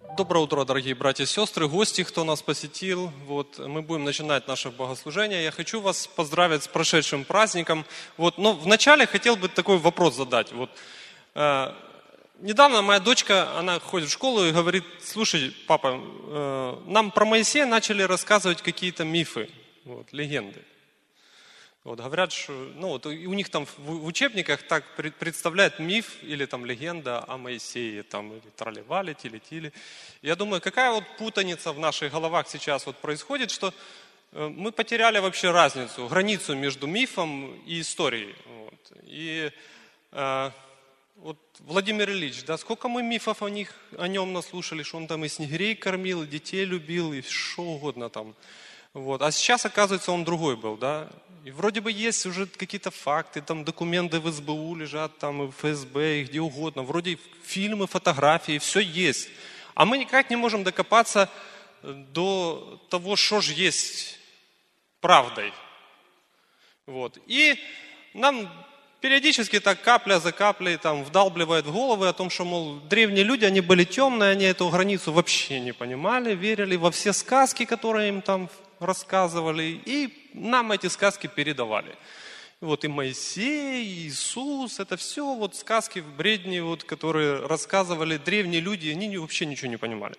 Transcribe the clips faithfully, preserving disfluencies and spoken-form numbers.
Доброе утро, дорогие братья и сестры, гости, кто нас посетил. Вот, мы будем начинать наше богослужение. Я хочу вас поздравить с прошедшим праздником. Вот, но вначале хотел бы такой вопрос задать. Вот, э, недавно моя дочка, она ходит в школу и говорит: слушай, папа, э, нам про Моисея начали рассказывать какие-то мифы, вот, легенды. Вот, говорят, что ну, вот, у них там в, в учебниках так представляют миф или там легенда о Моисее, там, или трали-вали, тили-тили. Я думаю, какая вот путаница в наших головах сейчас вот происходит, что э, мы потеряли вообще разницу, границу между мифом и историей. Вот. И э, вот Владимир Ильич, да, сколько мы мифов о, них, о нем наслушали, что он там и снегирей кормил, и детей любил, и что угодно там. Вот. А сейчас, оказывается, он другой был, да. И вроде бы есть уже какие-то факты, там документы в эс бэ у лежат, там и в эф эс бэ, и где угодно. Вроде фильмы, фотографии, все есть. А мы никак не можем докопаться до того, что же есть правдой. Вот. И нам периодически так капля за каплей там вдалбливают в головы о том, что, мол, древние люди, они были темные, они эту границу вообще не понимали, верили во все сказки, которые им там рассказывали, и нам эти сказки передавали. Вот и Моисей, и Иисус, это все вот сказки, бредни, вот, которые рассказывали древние люди, они вообще ничего не понимали.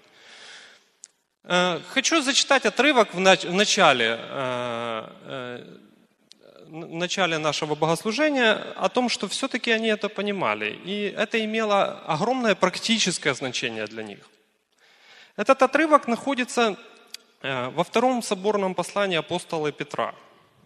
Хочу зачитать отрывок в начале, в начале нашего богослужения о том, что все-таки они это понимали, и это имело огромное практическое значение для них. Этот отрывок находится во втором соборном послании апостола Петра.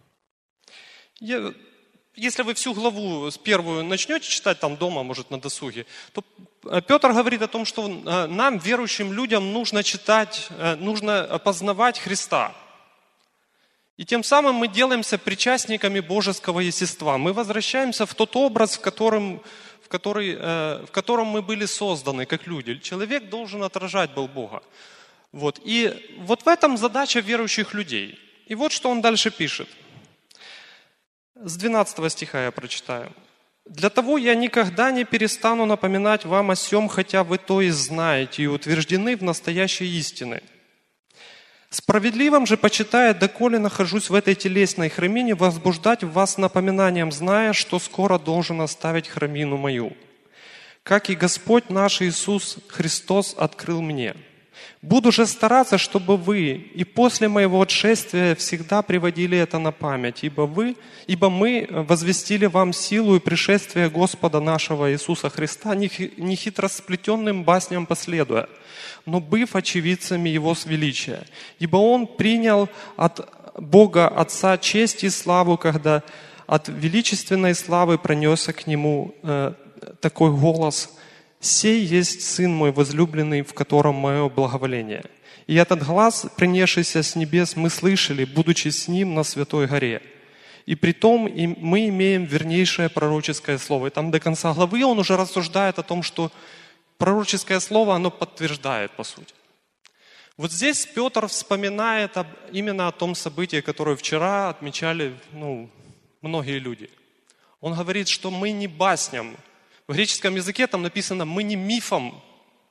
Если вы всю главу с первую начнете читать там дома, может, на досуге, то Петр говорит о том, что нам, верующим людям, нужно читать, нужно познавать Христа. И тем самым мы делаемся причастниками божеского естества. Мы возвращаемся в тот образ, в котором, в который, в котором мы были созданы, как люди. Человек должен отражать был Бога. Вот. И вот в этом задача верующих людей. И вот что он дальше пишет. С двенадцатого стиха я прочитаю. «Для того я никогда не перестану напоминать вам о сем, хотя вы то и знаете, и утверждены в настоящей истине. Справедливым же почитая, доколе нахожусь в этой телесной храмине, возбуждать в вас напоминанием, зная, что скоро должен оставить храмину мою, как и Господь наш Иисус Христос открыл мне. Буду же стараться, чтобы вы и после моего отшествия всегда приводили это на память, ибо вы, ибо мы возвестили вам силу и пришествие Господа нашего Иисуса Христа, не хитросплетенным басням последуя, но быв очевидцами Его величия. Ибо Он принял от Бога Отца честь и славу, когда от величественной славы пронесся к Нему э, такой голос: «Сей есть Сын мой возлюбленный, в котором мое благоволение». И этот глас, принесшийся с небес, мы слышали, будучи с Ним на Святой горе. И притом мы имеем вернейшее пророческое слово. И там до конца главы он уже рассуждает о том, что пророческое слово, оно подтверждает, по сути. Вот здесь Петр вспоминает об, именно о том событии, которое вчера отмечали ну, многие люди. Он говорит, что мы не басням. В греческом языке там написано «мы не мифом».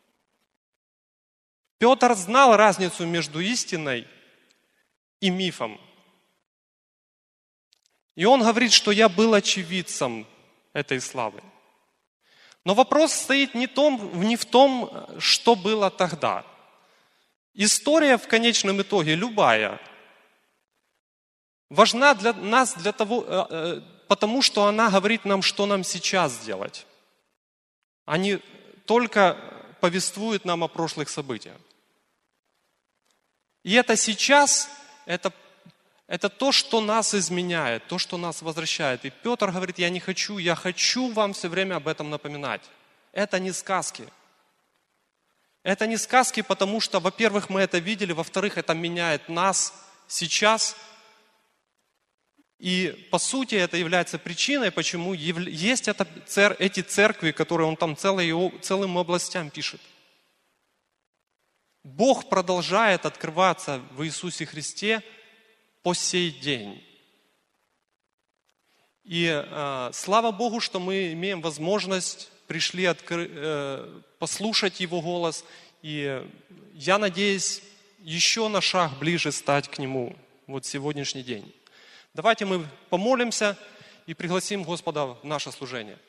Петр знал разницу между истиной и мифом. И он говорит, что я был очевидцем этой славы. Но вопрос стоит не, том, не в том, что было тогда. История в конечном итоге, любая, важна для нас для того, потому что она говорит нам, что нам сейчас делать. Они только повествуют нам о прошлых событиях. И это сейчас, это, это то, что нас изменяет, то, что нас возвращает. И Петр говорит, я не хочу, я хочу вам все время об этом напоминать. Это не сказки. Это не сказки, потому что, во-первых, мы это видели, во-вторых, это меняет нас сейчас. И, по сути, это является причиной, почему есть это, эти церкви, которые он там целые, целым областям пишет. Бог продолжает открываться в Иисусе Христе по сей день. И э, слава Богу, что мы имеем возможность, пришли откры, э, послушать Его голос И я надеюсь еще на шаг ближе стать к Нему вот сегодняшний день. Давайте мы помолимся и пригласим Господа в наше служение.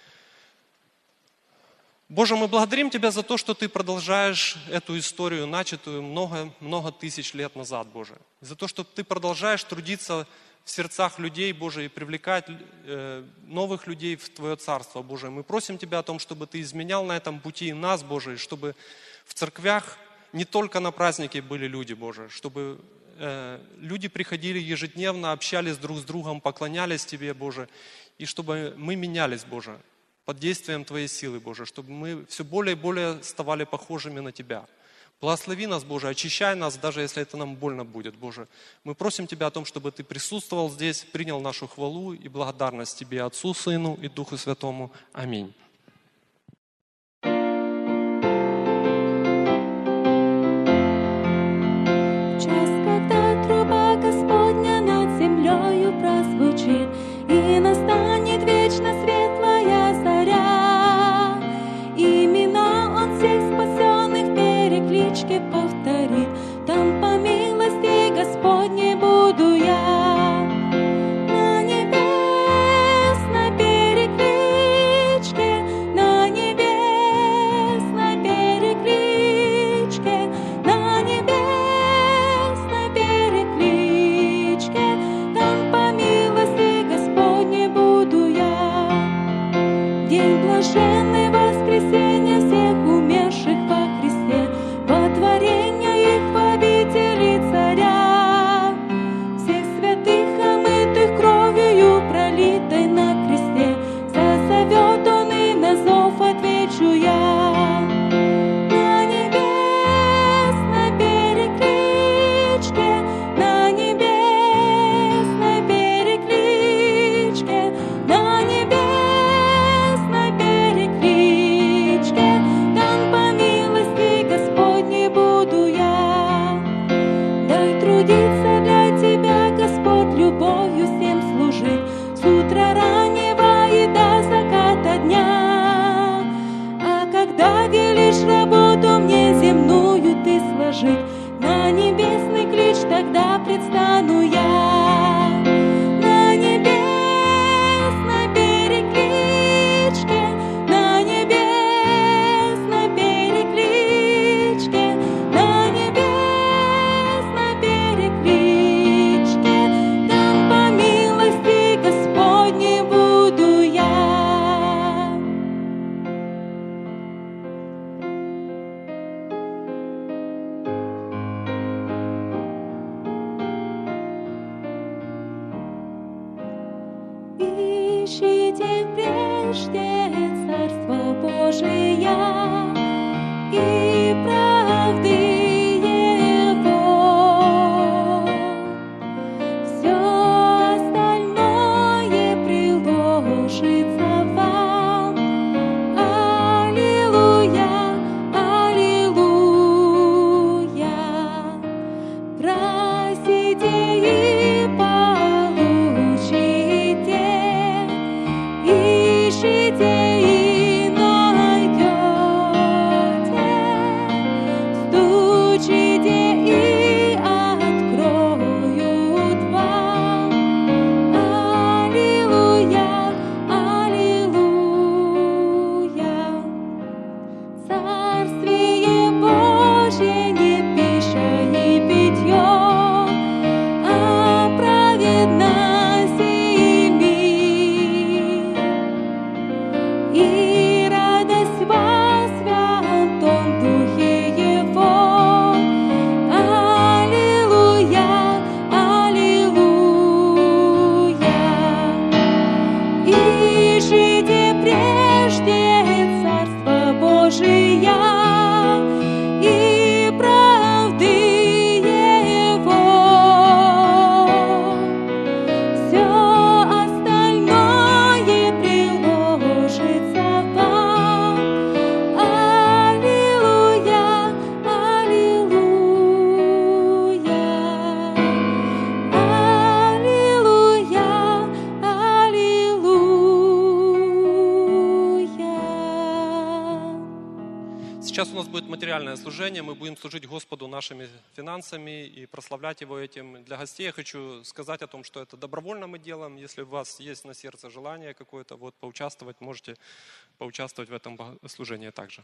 Боже, мы благодарим Тебя за то, что Ты продолжаешь эту историю, начатую много, много тысяч лет назад, Боже. За то, что Ты продолжаешь трудиться в сердцах людей, Боже, и привлекать э, новых людей в Твое Царство, Боже. Мы просим Тебя о том, чтобы Ты изменял на этом пути нас, Боже, и чтобы в церквях не только на праздники были люди, Боже, чтобы э, люди приходили ежедневно, общались друг с другом, поклонялись Тебе, Боже, и чтобы мы менялись, Боже, под действием Твоей силы, Боже, чтобы мы все более и более ставали похожими на Тебя. Благослови нас, Боже, очищай нас, даже если это нам больно будет, Боже. Мы просим Тебя о том, чтобы Ты присутствовал здесь, принял нашу хвалу и благодарность Тебе, Отцу, Сыну и Духу Святому. Аминь. Час, когда труба Господня над землею прозвучит, и настанет вечно светлая заря. Имена Он всех спасенных в перекличке повторит. Там по милости Господней буду я. На небесной перекличке, на небесной перекличке, на небесной перекличке, там по милости Господней буду я. День блаженный воскресенья всех умерших во Христе, водворения их в обители царя. Всех святых, омытых кровью пролитой на кресте, созовет Он, и на зов отвечу я. На небесной перекличке, на небесной перекличке, на небесной перекличке, там по милости Господней буду я. Дай трудиться для Тебя, Господь, любовью всем служить, с утра раннего и до заката дня. А когда велишь работу мне земную Ты сложить, на небесный клич тогда предстану я. На небесной перекличке, на небесной перекличке, на небесной перекличке, там по милости Господней буду я. Ищите прежде Царство Божие и правды Его. Все остальное приложится вам. Аллилуйя, аллилуйя. Просите и получите, ищите и найдете. будет материальное служение, мы будем служить Господу нашими финансами и прославлять Его этим. Для гостей я хочу сказать о том, что это добровольно мы делаем. Если у вас есть на сердце желание какое-то вот, поучаствовать, можете поучаствовать в этом служении также.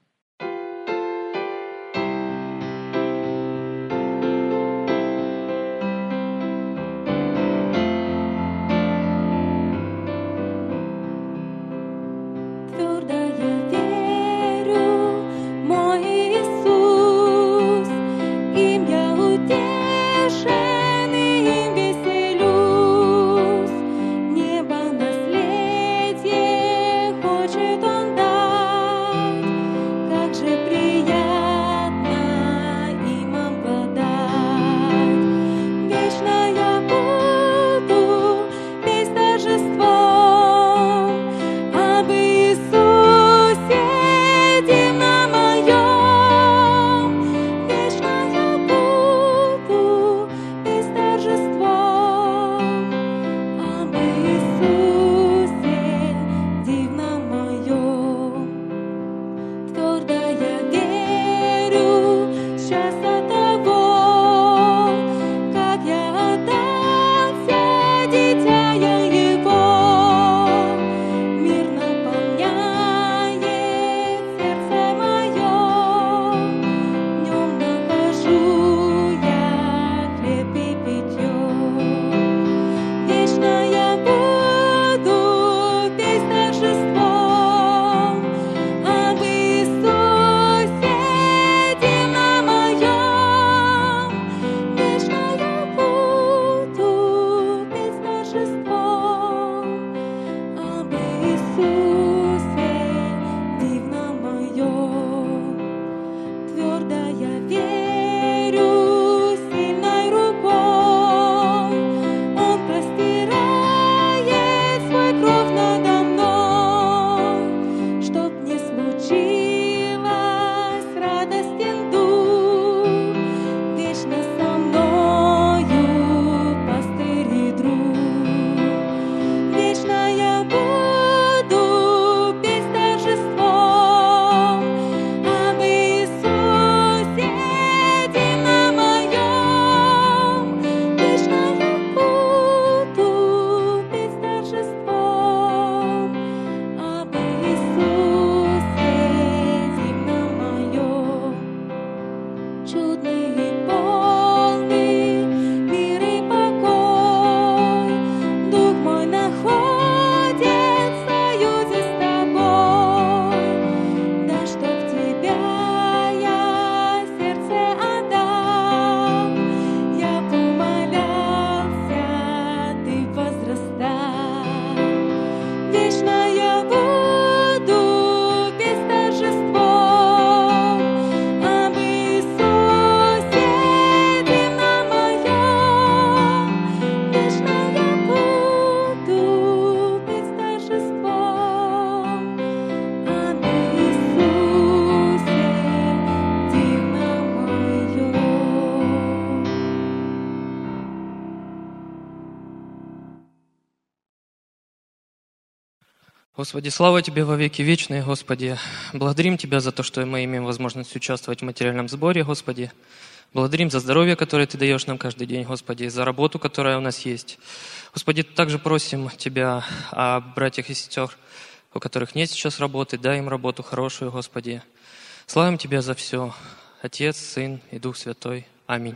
Господи, слава Тебе во веки вечные, Господи. Благодарим Тебя за то, что мы имеем возможность участвовать в материальном сборе, Господи. Благодарим за здоровье, которое Ты даешь нам каждый день, Господи, за работу, которая у нас есть. Господи, также просим Тебя о братьях и сестер, у которых нет сейчас работы, дай им работу хорошую, Господи. Славим Тебя за все, Отец, Сын и Дух Святой. Аминь.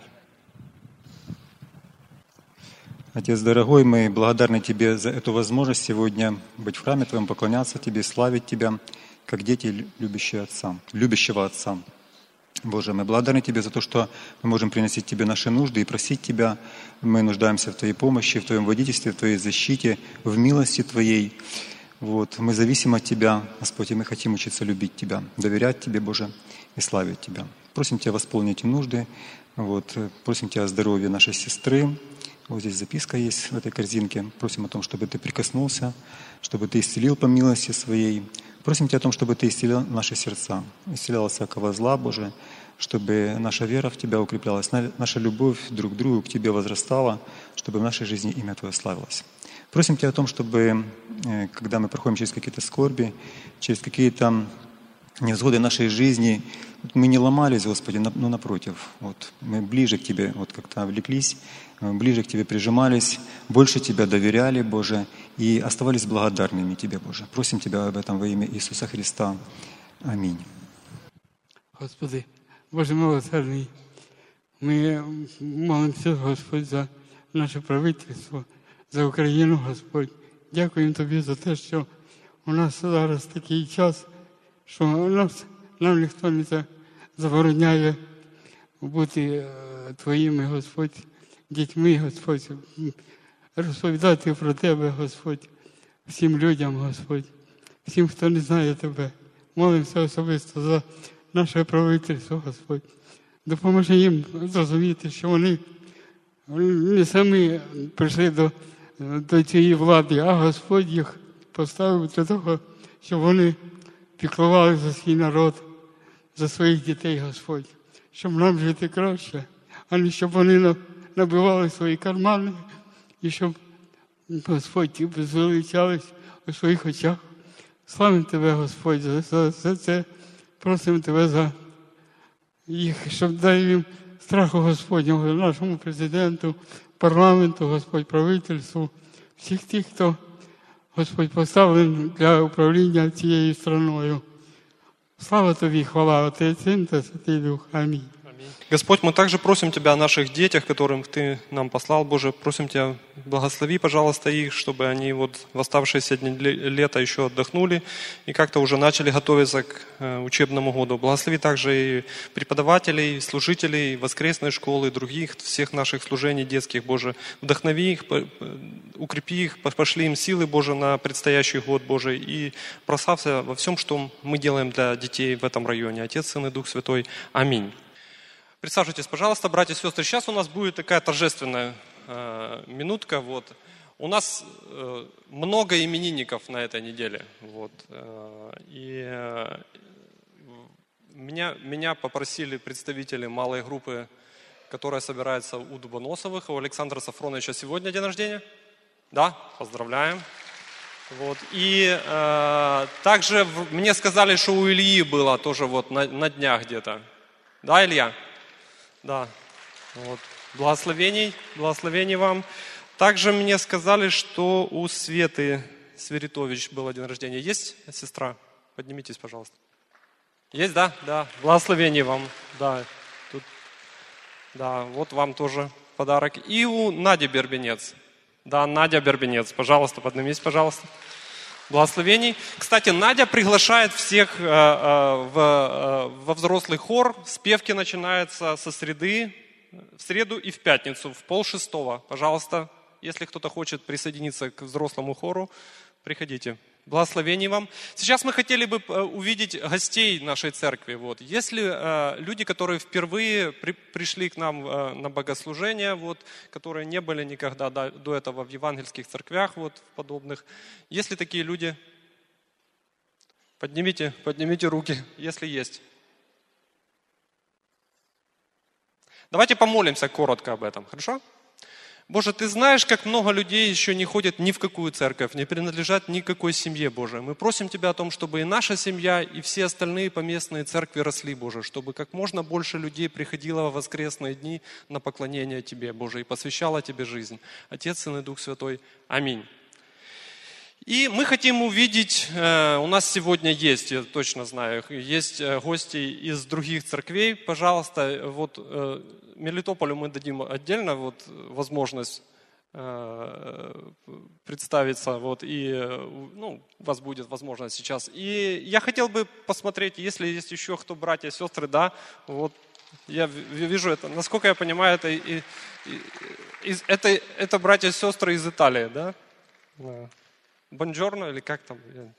Отец дорогой, мы благодарны Тебе за эту возможность сегодня быть в храме Твоем, поклоняться Тебе, славить Тебя, как дети любящие Отца, любящего Отца. Боже, мы благодарны Тебе за то, что мы можем приносить Тебе наши нужды и просить Тебя. Мы нуждаемся в Твоей помощи, в Твоем водительстве, в Твоей защите, в милости Твоей. Вот. Мы зависим от Тебя, Господь, и мы хотим учиться любить Тебя, доверять Тебе, Боже, и славить Тебя. Просим Тебя восполнить эти нужды. Вот. Просим Тебя о здоровье нашей сестры. Вот здесь записка есть в этой корзинке. Просим о том, чтобы Ты прикоснулся, чтобы Ты исцелил по милости Своей. Просим Тебя о том, чтобы Ты исцелил наши сердца, исцелял всякого зла, Боже, чтобы наша вера в Тебя укреплялась, наша любовь друг к другу к Тебе возрастала, чтобы в нашей жизни имя Твое славилось. Просим Тебя о том, чтобы, когда мы проходим через какие-то скорби, через какие-то невзгоды нашей жизни, Мы не ломались, Господи, но напротив. Вот, мы ближе к Тебе вот как-то влеклись, ближе к Тебе прижимались, больше Тебя доверяли, Боже, и оставались благодарными Тебе, Боже. Просим Тебя об этом во имя Иисуса Христа. Аминь. Господи, Боже милосердний, ми молимося, Господь, за наше правительство, за Україну, Господь. Дякуємо Тобі за те, що у нас зараз такий час, що нас, нам ніхто не забороняє бути Твоїми, Господь, дітьми, Господь, розповідати про Тебе, Господь, всім людям, Господь, всім, хто не знає Тебе. Молимося особисто за наше правительство, Господь. Допоможи їм зрозуміти, що вони не самі прийшли до, до цієї влади, а Господь їх поставив для того, щоб вони піклували за свій народ, за своїх дітей, Господь. Щоб нам жити краще, а не щоб вони набивали свої кармани і щоб, Господь, ті звеличались у своїх очах. Славимо Тебе, Господь, за, за, за це. Просимо Тебе за їх, щоб дай їм страху Господнього, нашому президенту, парламенту, Господь, правительству, всіх тих, хто, Господь, поставлений для управління цією страною. Слава Тобі, хвала Отець, Син та Святий Дух. Амінь. Господь, мы также просим Тебя о наших детях, которым Ты нам послал, Боже, просим Тебя, благослови, пожалуйста, их, чтобы они вот в оставшиеся дни лета еще отдохнули и как-то уже начали готовиться к учебному году. Благослови также и преподавателей, служителей воскресной школы, других, всех наших служений детских, Боже, вдохнови их, укрепи их, пошли им силы, Боже, на предстоящий год, Боже, и прославься во всем, что мы делаем для детей в этом районе. Отец, Сын и Дух Святой. Аминь. Присаживайтесь, пожалуйста, братья и сестры. Сейчас у нас будет такая торжественная э, минутка. Вот. У нас э, много именинников на этой неделе. Вот. Э, и э, меня, меня попросили представители малой группы, которая собирается у Дубоносовых. У Александра Сафроновича сегодня день рождения. Да, поздравляем. Вот. И э, также в, мне сказали, что у Ильи было тоже вот на, на днях где-то. Да, Илья? Да, вот. Благословений, благословений вам. Также мне сказали, что у Светы Сверитович был день рождения. Есть сестра? Поднимитесь, пожалуйста. Есть, да? Да. Благословений вам. Да. Тут. Да, вот вам тоже подарок. И у Нади Бербенец. Да, Надя Бербенец. Пожалуйста, поднимитесь, пожалуйста. Благословений. Кстати, Надя приглашает всех э, э, в, э, во взрослый хор. Спевки начинаются со среды, в среду и в пятницу, в полшестого. Пожалуйста, если кто-то хочет присоединиться к взрослому хору, приходите. Благословений вам. Сейчас мы хотели бы увидеть гостей нашей церкви. Вот. Если э, люди, которые впервые при, пришли к нам э, на богослужение, вот, которые не были никогда до, до этого в евангельских церквях, вот, подобных, если такие люди, поднимите, поднимите руки, если есть. Давайте помолимся коротко об этом, хорошо? Боже, Ты знаешь, как много людей еще не ходят ни в какую церковь, не принадлежат никакой семье, Боже. Мы просим Тебя о том, чтобы и наша семья, и все остальные поместные церкви росли, Боже, чтобы как можно больше людей приходило в воскресные дни на поклонение Тебе, Боже, и посвящало Тебе жизнь. Отец, Сын и Дух Святой. Аминь. И мы хотим увидеть, у нас сегодня есть, я точно знаю, есть гости из других церквей. Пожалуйста, вот Мелитополю мы дадим отдельно вот возможность представиться, вот, и ну, у вас будет возможность сейчас. И я хотел бы посмотреть, если есть еще кто, братья, сестры, да, вот я вижу это, насколько я понимаю, это, и, и, из, это, это братья и сестры из Италии, да? Бонджорно или как там?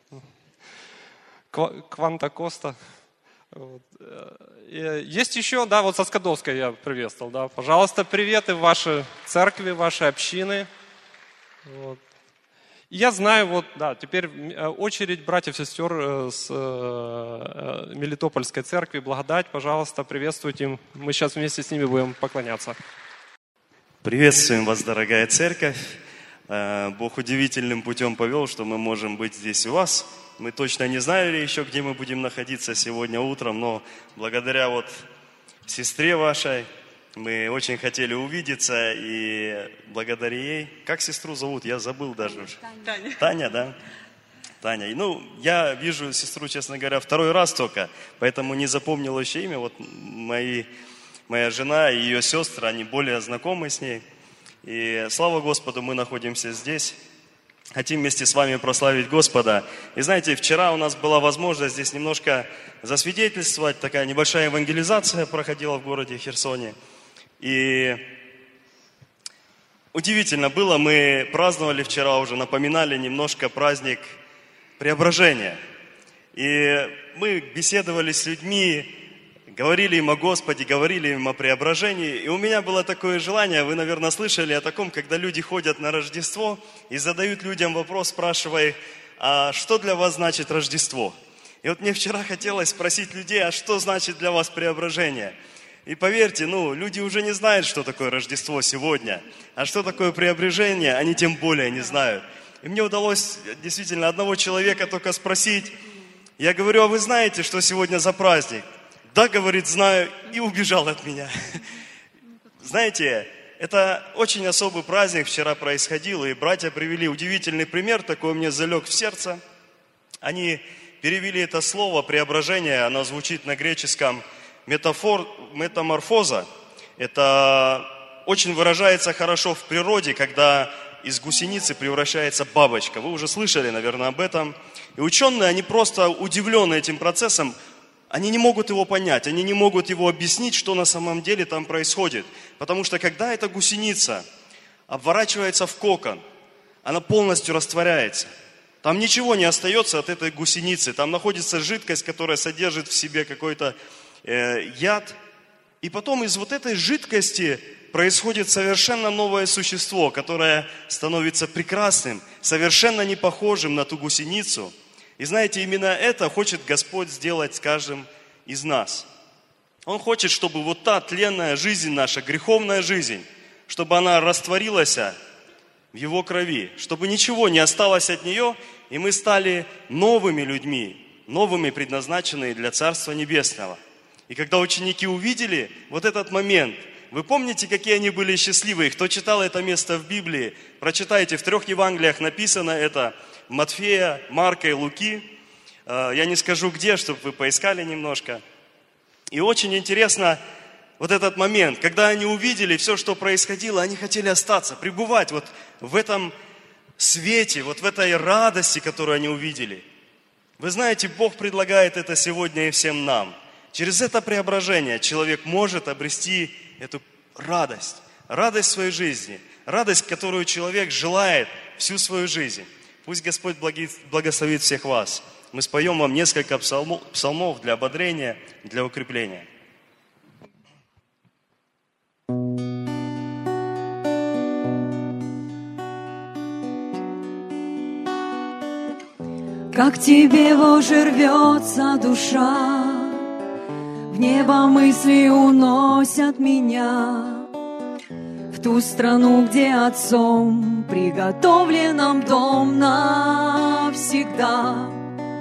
Кванта Коста. Вот. Есть еще, да, вот со Скадовской я приветствовал, да. Пожалуйста, приветы в ваши церкви, ваши общины. Вот. Я знаю, вот, да, теперь очередь братьев и сестер с Мелитопольской церкви. Благодать, пожалуйста, приветствуйте им. Мы сейчас вместе с ними будем поклоняться. Приветствуем вас, дорогая церковь. Бог удивительным путем повел, что мы можем быть здесь у вас. мы точно не знали еще, где мы будем находиться сегодня утром, но благодаря вот сестре вашей мы очень хотели увидеться, и благодаря ей... Как сестру зовут? Я забыл даже уже. Таня. Таня, да? Таня. Ну, я вижу сестру, честно говоря, второй раз только, поэтому не запомнил еще имя. Вот мои, моя жена и ее сестры, они более знакомы с ней. И слава Господу, мы находимся здесь. Хотим вместе с вами прославить Господа. И знаете, вчера у нас была возможность здесь немножко засвидетельствовать. Такая небольшая евангелизация проходила в городе Херсоне. И удивительно было, мы праздновали вчера уже, напоминали немножко праздник Преображения. И мы беседовали с людьми, говорили им о Господе, говорили им о преображении. И у меня было такое желание, вы, наверное, слышали о таком, когда люди ходят на Рождество и задают людям вопрос, спрашивая их, а что для вас значит Рождество? И вот мне вчера хотелось спросить людей, а что значит для вас преображение? И поверьте, ну, люди уже не знают, что такое Рождество сегодня. А что такое преображение, они тем более не знают. И мне удалось действительно одного человека только спросить. Я говорю, а вы знаете, что сегодня за праздник? Да, говорит, знаю, и убежал от меня. Знаете, это очень особый праздник вчера происходил, и братья привели удивительный пример, такой мне залег в сердце. Они перевели это слово «преображение», оно звучит на греческом метафор, метаморфоза. Это очень выражается хорошо в природе, когда из гусеницы превращается бабочка. Вы уже слышали, наверное, об этом. И ученые, они просто удивлены этим процессом. Они не могут его понять, они не могут его объяснить, что на самом деле там происходит. Потому что когда эта гусеница обворачивается в кокон, она полностью растворяется. Там ничего не остается от этой гусеницы. Там находится жидкость, которая содержит в себе какой-то э, яд. И потом из вот этой жидкости происходит совершенно новое существо, которое становится прекрасным, совершенно не похожим на ту гусеницу. И знаете, именно это хочет Господь сделать с каждым из нас. Он хочет, чтобы вот та тленная жизнь наша, греховная жизнь, чтобы она растворилась в Его крови, чтобы ничего не осталось от нее, и мы стали новыми людьми, новыми, предназначенными для Царства Небесного. И когда ученики увидели вот этот момент, вы помните, какие они были счастливые? Кто читал это место в Библии, прочитайте, в трех Евангелиях написано это, Матфея, Марка и Луки. Я не скажу где, чтобы вы поискали немножко. И очень интересно вот этот момент, когда они увидели все, что происходило, они хотели остаться, пребывать вот в этом свете, вот в этой радости, которую они увидели. Вы знаете, Бог предлагает это сегодня и всем нам. Через это преображение человек может обрести эту радость, радость своей жизни, радость, которую человек желает всю свою жизнь. Пусть Господь благословит всех вас. Мы споем вам несколько псалмов для ободрения, для укрепления. Как тебе, Боже, рвется душа, в небо мысли уносят меня, в ту страну, где Отцом приготовлен нам дом навсегда.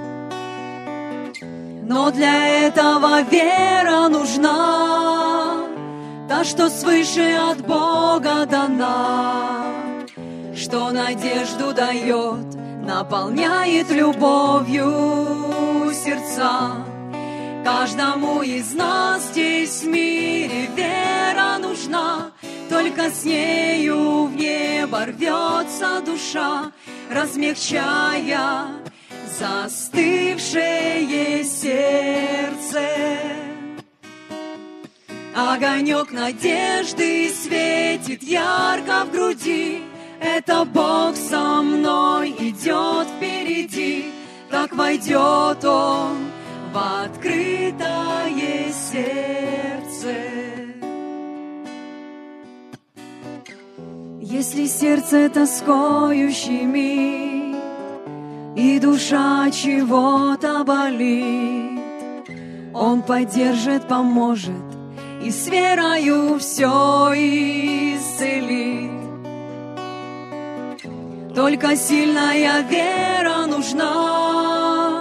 Но для этого вера нужна, та, что свыше от Бога дана, что надежду дает, наполняет любовью сердца. Каждому из нас здесь в мире вера нужна, только с нею в небо рвется душа, размягчая застывшее сердце. Огонек надежды светит ярко в груди, это Бог со мной идет впереди, так войдет Он в открытое сердце. Если сердце тоскою щемит и душа чего-то болит, Он поддержит, поможет и с верою все исцелит. Только сильная вера нужна,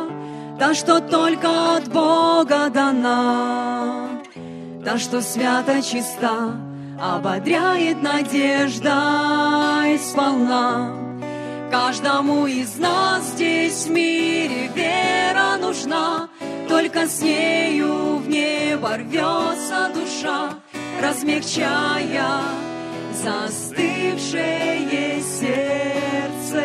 та, что только от Бога дана, та, что свято чиста, ободряет надеждой сполна. Каждому из нас здесь в мире вера нужна, только с нею в небо рвется душа, размягчая застывшее сердце.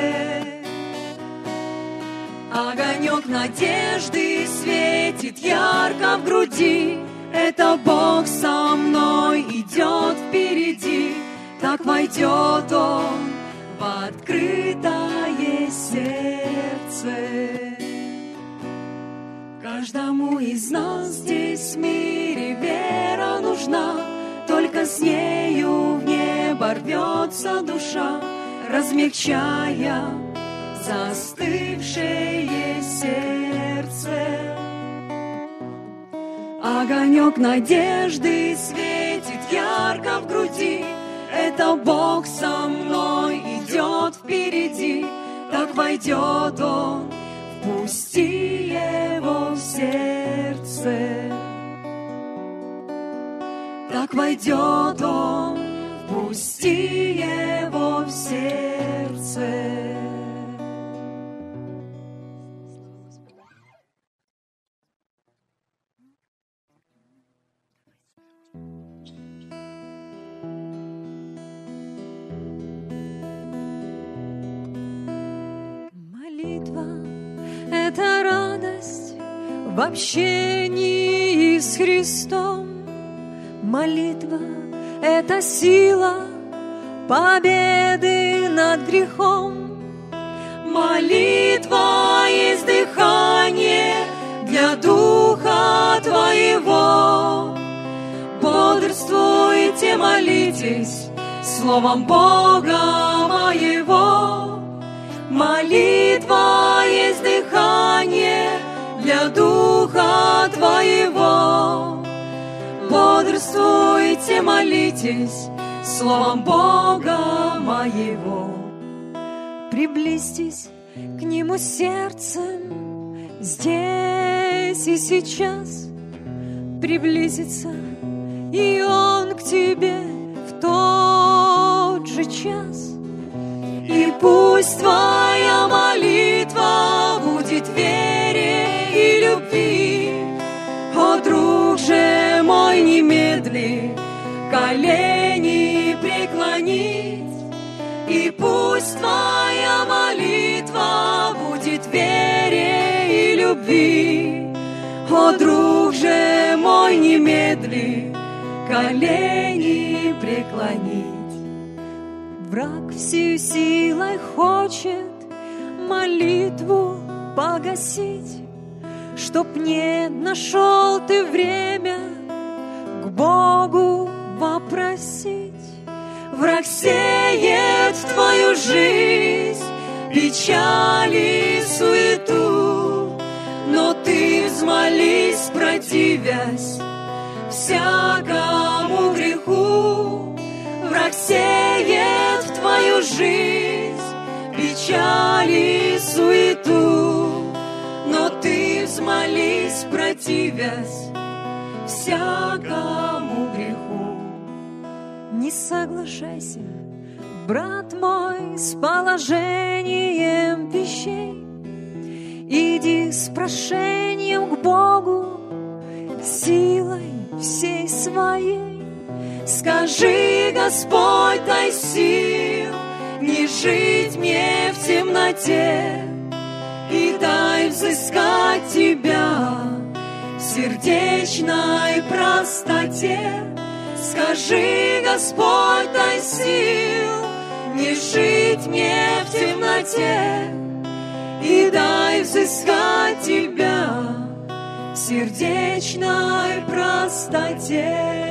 Огонек надежды светит ярко в груди, это Бог со мной идет впереди, так войдет Он в открытое сердце. Каждому из нас здесь в мире вера нужна, только с нею в небо рвется душа, размягчая застывшее сердце. Огонек надежды светит ярко в груди, это Бог со мной идет впереди, так войдет Он, впусти Его в сердце. Так войдет Он, впусти Его в сердце. Это радость в общении с Христом. Молитва — это сила победы над грехом. Молитва есть дыхание для духа твоего. Бодрствуйте, молитесь словом Бога моего. Молитва есть дыхание для духа твоего. Бодрствуйте, молитесь словом Бога моего. Приблизьтесь к Нему сердцем здесь и сейчас. Приблизится и Он к тебе в тот же час. И пусть твоя молитва будет вере и любви. О, друг же мой, немедли колени преклонить. И пусть твоя молитва будет вере и любви. О, друг же мой, немедли колени преклонить. Враг всей силой хочет молитву погасить, чтоб не нашел ты время к Богу вопросить. Враг сеет в твою жизнь печали, суету, но ты взмолись, противясь всякому греху. Враг сеет в твою жизнь печали, суету, но ты взмолись, противясь всякому греху. Не соглашайся, брат мой, с положением вещей. Иди с прошением к Богу силой всей своей. Скажи, Господь, дай сил не жить мне в темноте, и дай взыскать Тебя в сердечной простоте. Скажи, Господь, дай сил не жить мне в темноте, и дай взыскать Тебя в сердечной простоте.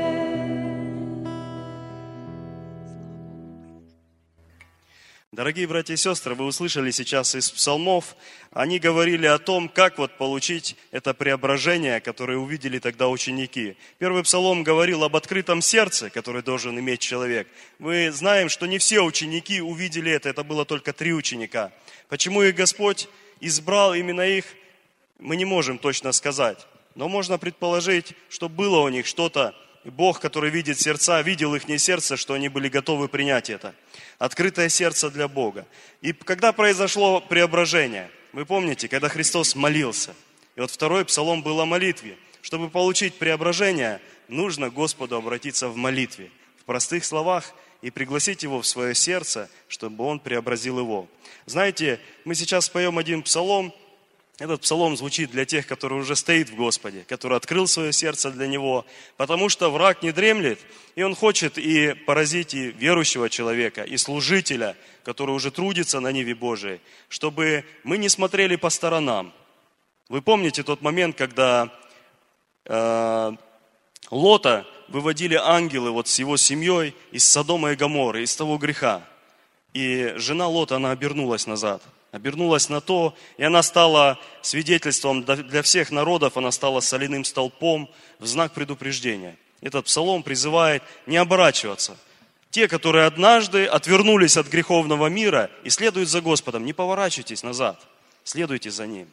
Дорогие братья и сестры, вы услышали сейчас из псалмов, они говорили о том, как вот получить это преображение, которое увидели тогда ученики. Первый псалом говорил об открытом сердце, которое должен иметь человек. Мы знаем, что не все ученики увидели это, это было только три ученика. Почему их Господь избрал именно их? мы не можем точно сказать. Но можно предположить, что было у них что-то, и Бог, который видит сердца, видел их сердце, что они были готовы принять это. Открытое сердце для Бога. И когда произошло преображение, вы помните, когда Христос молился, и вот второй псалом был о молитве. Чтобы получить преображение, нужно к Господу обратиться в молитве, в простых словах, и пригласить Его в свое сердце, чтобы Он преобразил его. Знаете, мы сейчас споем один псалом. Этот псалом звучит для тех, которые уже стоит в Господе, который открыл свое сердце для Него, потому что враг не дремлет, и он хочет и поразить и верующего человека, и служителя, который уже трудится на ниве Божией, чтобы мы не смотрели по сторонам. Вы помните тот момент, когда э, Лота выводили ангелы вот с его семьей из Содома и Гоморры, из того греха. И жена Лота, она обернулась назад, обернулась на то, и она стала свидетельством для всех народов, она стала соляным столпом в знак предупреждения. Этот псалом призывает не оборачиваться. Те, которые однажды отвернулись от греховного мира и следуют за Господом, не поворачивайтесь назад, следуйте за Ним.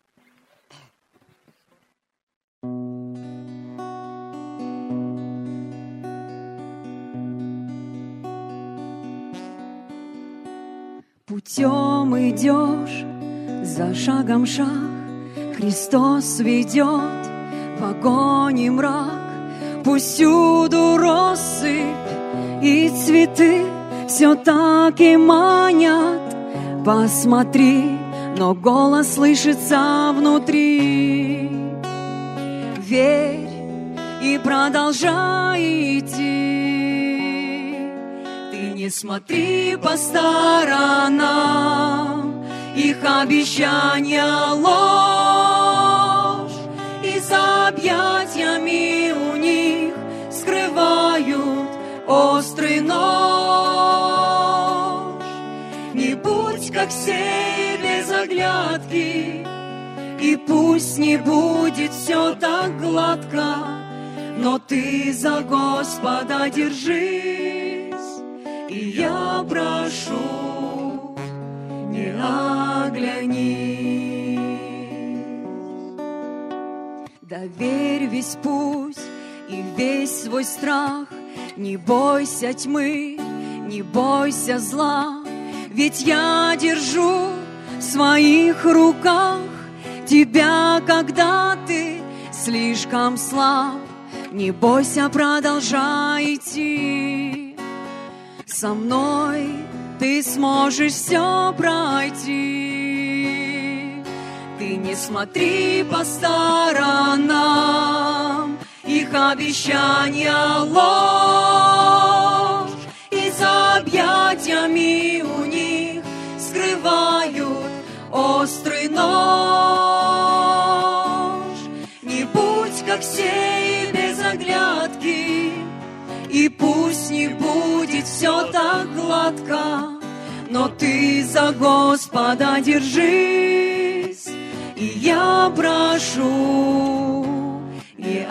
Путем идешь, за шагом шаг, Христос ведет в огонь и мрак. Пусть всюду россыпь и цветы все так и манят. Посмотри, но голос слышится внутри. Верь и продолжай идти. Не смотри по сторонам, их обещания ложь, и за объятиями у них скрывают острый нож. Не будь как сей без оглядки, и пусть не будет все так гладко, но ты за Господа держись. И я прошу, не оглянись. Доверь весь путь и весь свой страх. Не бойся тьмы, не бойся зла. Ведь я держу в своих руках тебя, когда ты слишком слаб. Не бойся, продолжай идти. Со мной ты сможешь все пройти. Ты не смотри по сторонам, их обещания ложь, и за объятиями у них скрывают острый нож. Не будь как сей без оглядки, и пусть не будет все так гладко, но ты за Господа держись. И я прошу, не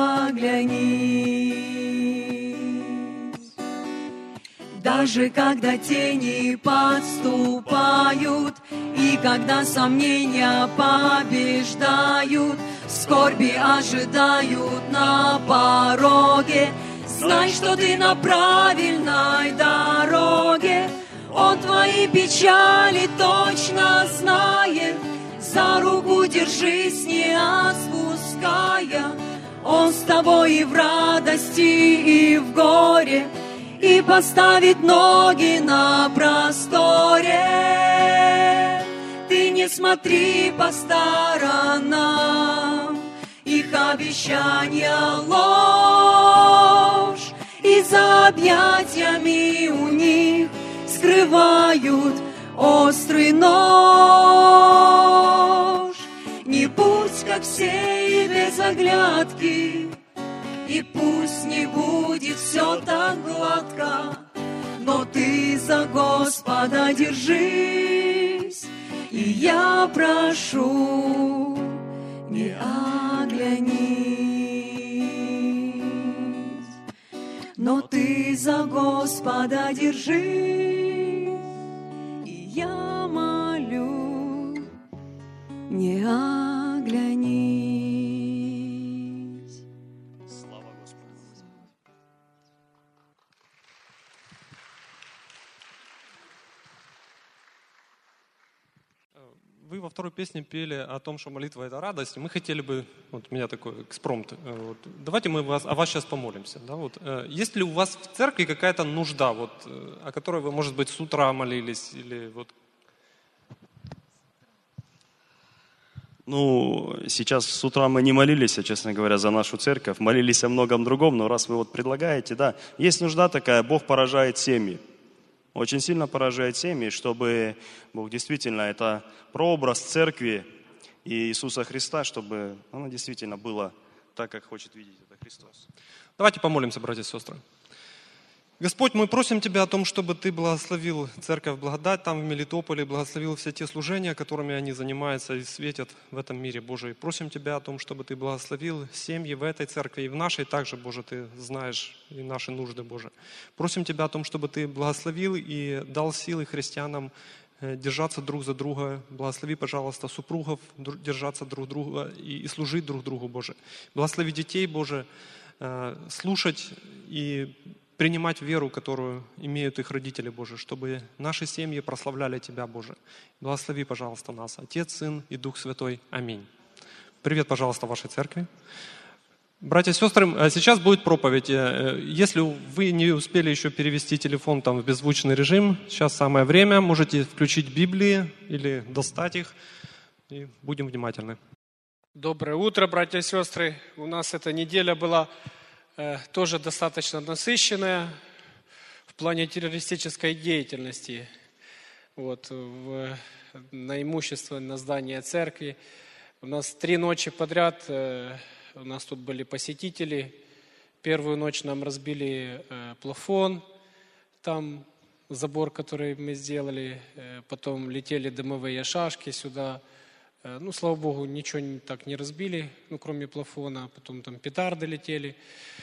оглянись. Даже когда тени подступают, и когда сомнения побеждают, скорби ожидают на пороге, знай, что ты на правильной дороге. Он твои печали точно знает, за руку держись, не отпуская. Он с тобой и в радости, и в горе, и поставит ноги на просторе. Ты не смотри по сторонам, их обещания ложь, и за объятиями у них скрывают острый нож. Не будь как сей без оглядки, и пусть не будет все так гладко, но ты за Господа держись. И я прошу, не оглянись, но ты за Господа держись. И я молю, не оглянись. вы во второй песне пели о том, что молитва – это радость. Мы хотели бы, вот у меня такой экспромт, вот, давайте мы вас, о вас сейчас помолимся. Да, вот. Есть ли у вас в церкви какая-то нужда, вот, о которой вы, может быть, с утра молились? Или вот... Ну, сейчас с утра мы не молились, честно говоря, за нашу церковь. Молились о многом другом, но раз вы вот предлагаете, да, есть нужда такая, Бог поражает семьи. Очень сильно поражает семьи, чтобы Бог действительно, это прообраз церкви и Иисуса Христа, чтобы оно действительно было так, как хочет видеть это Христос. Давайте помолимся, братья и сестры. Господь, мы просим Тебя о том, чтобы Ты благословил Церковь Благодать там в Мелитополе, благословил все те служения, которыми они занимаются и светят в этом мире, Боже. И просим Тебя о том, чтобы Ты благословил семьи в этой церкви и в нашей также, Боже, Ты знаешь и наши нужды, Боже. Просим Тебя о том, чтобы Ты благословил и дал силы христианам держаться друг за друга. Благослови, пожалуйста, супругов держаться друг друга и, и служить друг другу, Боже. Благослови детей, Боже, слушать и принимать веру, которую имеют их родители, Боже, чтобы наши семьи прославляли Тебя, Боже. Благослови, пожалуйста, нас, Отец, Сын и Дух Святой. Аминь. Привет, пожалуйста, вашей церкви. Братья и сестры, сейчас будет проповедь. Если вы не успели еще перевести телефон там в беззвучный режим, сейчас самое время, можете включить Библии или достать их, и будем внимательны. Доброе утро, братья и сестры. У нас эта неделя была э, тоже достаточно насыщенная в плане террористической деятельности. Вот, в, на имущество, на здание церкви. У нас три ночи подряд, э, у нас тут были посетители. Первую ночь нам разбили э, плафон, там забор, который мы сделали. Э, потом летели дымовые шашки сюда. Ну, слава Богу, ничего так не разбили, ну, кроме плафона. Потом там петарды летели.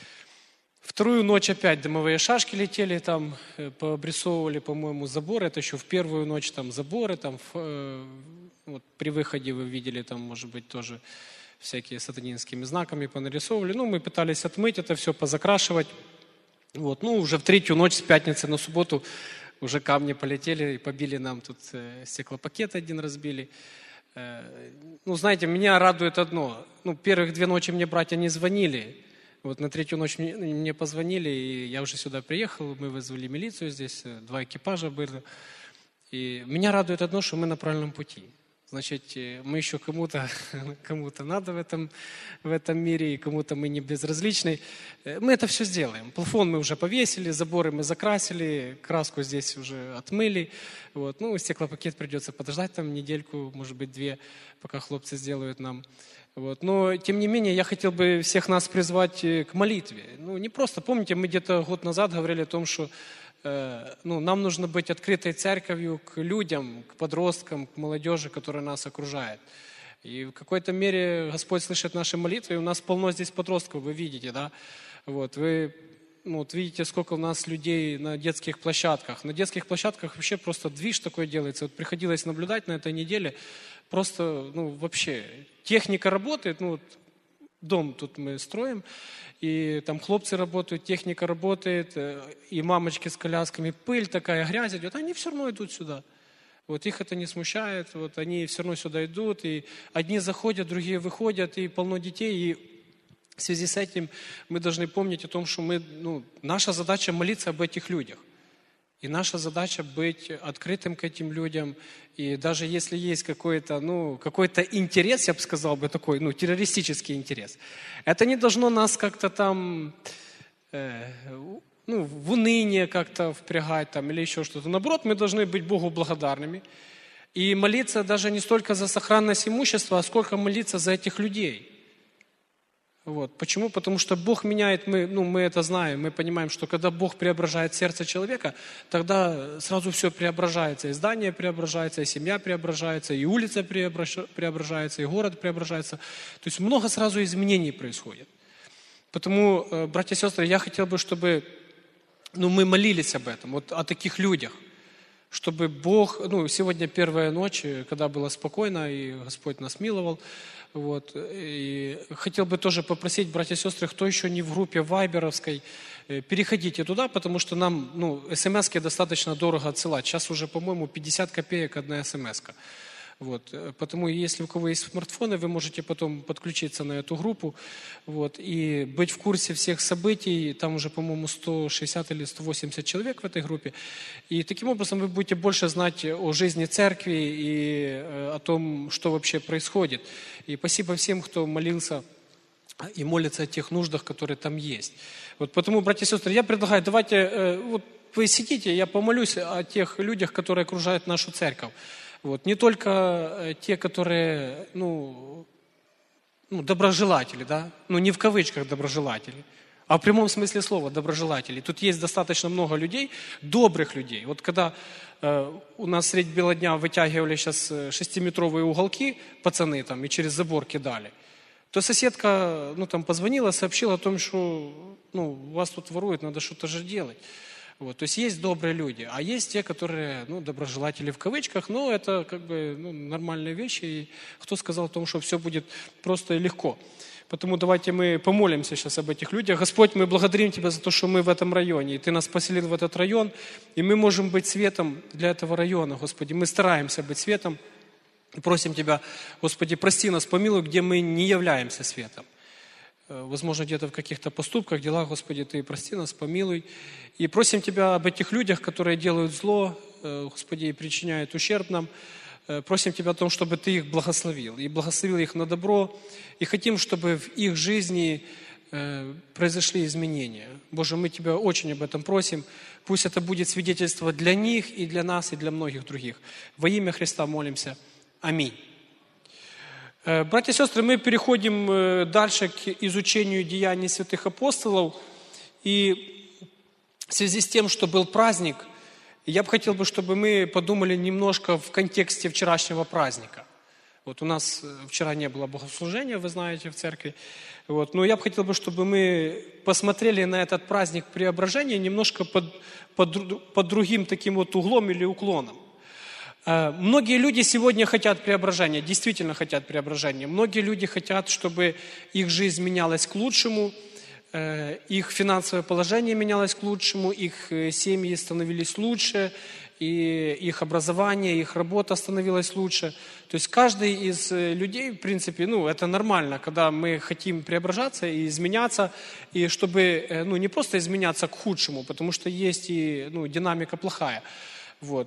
Вторую ночь опять дымовые шашки летели, там пообрисовывали, по-моему, заборы. Это еще в первую ночь там заборы. Там, э, вот, при выходе вы видели, там, может быть, тоже всякие сатанинскими знаками понарисовывали. Ну, мы пытались отмыть это все, позакрашивать. Вот, ну, уже в третью ночь с пятницы на субботу уже камни полетели и побили нам тут э, стеклопакет один разбили. Ну, знаете, меня радует одно. Ну, первых две ночи мне братья не звонили. Вот на третью ночь мне, мне позвонили, и я уже сюда приехал. Мы вызвали милицию здесь, два экипажа были. И меня радует одно, что мы на правильном пути. Значит, мы еще кому-то, кому-то надо в этом, в этом мире, и кому-то мы не безразличны. Мы это все сделаем. Плафон мы уже повесили, заборы мы закрасили, краску здесь уже отмыли. Вот. Ну, стеклопакет придется подождать там недельку, может быть, две, пока хлопцы сделают нам. Вот. Но, тем не менее, я хотел бы всех нас призвать к молитве. Ну, не просто, помните, мы где-то год назад говорили о том, что ну, нам нужно быть открытой церковью к людям, к подросткам, к молодежи, которая нас окружает. И в какой-то мере Господь слышит наши молитвы, и у нас полно здесь подростков, вы видите, да? Вот, вы ну, вот видите, сколько у нас людей на детских площадках. На детских площадках вообще просто движ такой делается. Вот приходилось наблюдать на этой неделе. Просто, ну, вообще, техника работает, ну, вот, дом тут мы строим, и там хлопцы работают, техника работает, и мамочки с колясками, пыль такая, грязь идет, они все равно идут сюда. Вот их это не смущает, вот они все равно сюда идут, и одни заходят, другие выходят, и полно детей, и в связи с этим мы должны помнить о том, что мы, ну, наша задача молиться об этих людях. И наша задача быть открытым к этим людям. И даже если есть какой-то, ну, какой-то интерес, я бы сказал бы такой, ну, террористический интерес, это не должно нас как-то там, э, ну, в уныние как-то впрягать там или еще что-то. Наоборот, мы должны быть Богу благодарными. И молиться даже не столько за сохранность имущества, а сколько молиться за этих людей. Вот. Почему? Потому что Бог меняет, мы, ну, мы это знаем, мы понимаем, что когда Бог преображает сердце человека, тогда сразу все преображается, и здание преображается, и семья преображается, и улица преображается, и город преображается. То есть много сразу изменений происходит. Потому, братья и сестры, я хотел бы, чтобы ну, мы молились об этом, вот о таких людях. Чтобы Бог, ну, сегодня первая ночь, когда было спокойно, и Господь нас миловал, вот, и хотел бы тоже попросить, братья и сестры, кто еще не в группе вайберовской, переходите туда, потому что нам, ну, смс-ки достаточно дорого отсылать. Сейчас уже, по-моему, пятьдесят копеек одна смс-ка. Вот. Потому если у кого есть смартфоны, вы можете потом подключиться на эту группу, вот, и быть в курсе всех событий. Там уже, по-моему, сто шестьдесят или сто восемьдесят человек в этой группе. И таким образом вы будете больше знать о жизни церкви и о том, что вообще происходит. И спасибо всем, кто молился и молится о тех нуждах, которые там есть. Вот потому, братья и сестры, я предлагаю, давайте, вот вы сидите, я помолюсь о тех людях, которые окружают нашу церковь. Вот. Не только те, которые, ну, ну, доброжелатели, да, ну, не в кавычках доброжелатели, а в прямом смысле слова доброжелатели. Тут есть достаточно много людей, добрых людей. Вот когда э, у нас средь бела дня вытягивали сейчас шестиметровые уголки, пацаны там, и через забор кидали, то соседка, ну, там, позвонила, сообщила о том, что, ну, вас тут воруют, надо что-то же делать. Вот, то есть есть добрые люди, а есть те, которые, ну, доброжелатели в кавычках, но это как бы, ну, нормальные вещи. И кто сказал о том, что все будет просто и легко? Потому давайте мы помолимся сейчас об этих людях. Господь, мы благодарим Тебя за то, что мы в этом районе, и Ты нас поселил в этот район, и мы можем быть светом для этого района, Господи. Мы стараемся быть светом, и просим Тебя, Господи, прости нас, помилуй, где мы не являемся светом. Возможно, где-то в каких-то поступках, делах, Господи, Ты прости нас, помилуй. И просим Тебя об этих людях, которые делают зло, Господи, и причиняют ущерб нам. Просим Тебя о том, чтобы Ты их благословил. И благословил их на добро. И хотим, чтобы в их жизни произошли изменения. Боже, мы Тебя очень об этом просим. Пусть это будет свидетельство для них и для нас, и для многих других. Во имя Христа молимся. Аминь. Братья и сестры, мы переходим дальше к изучению деяний святых апостолов. И в связи с тем, что был праздник, я бы хотел, чтобы мы подумали немножко в контексте вчерашнего праздника. Вот у нас вчера не было богослужения, вы знаете, в церкви. Вот. Но я бы хотел, чтобы мы посмотрели на этот праздник Преображения немножко под, под, под другим таким вот углом или уклоном. Многие люди сегодня хотят преображения, действительно хотят преображения. Многие люди хотят, чтобы их жизнь менялась к лучшему, их финансовое положение менялось к лучшему, их семьи становились лучше, и их образование, их работа становилась лучше. То есть каждый из людей, в принципе, ну, это нормально, когда мы хотим преображаться и изменяться, и чтобы, ну, не просто изменяться к худшему, потому что есть и, ну, динамика плохая, вот,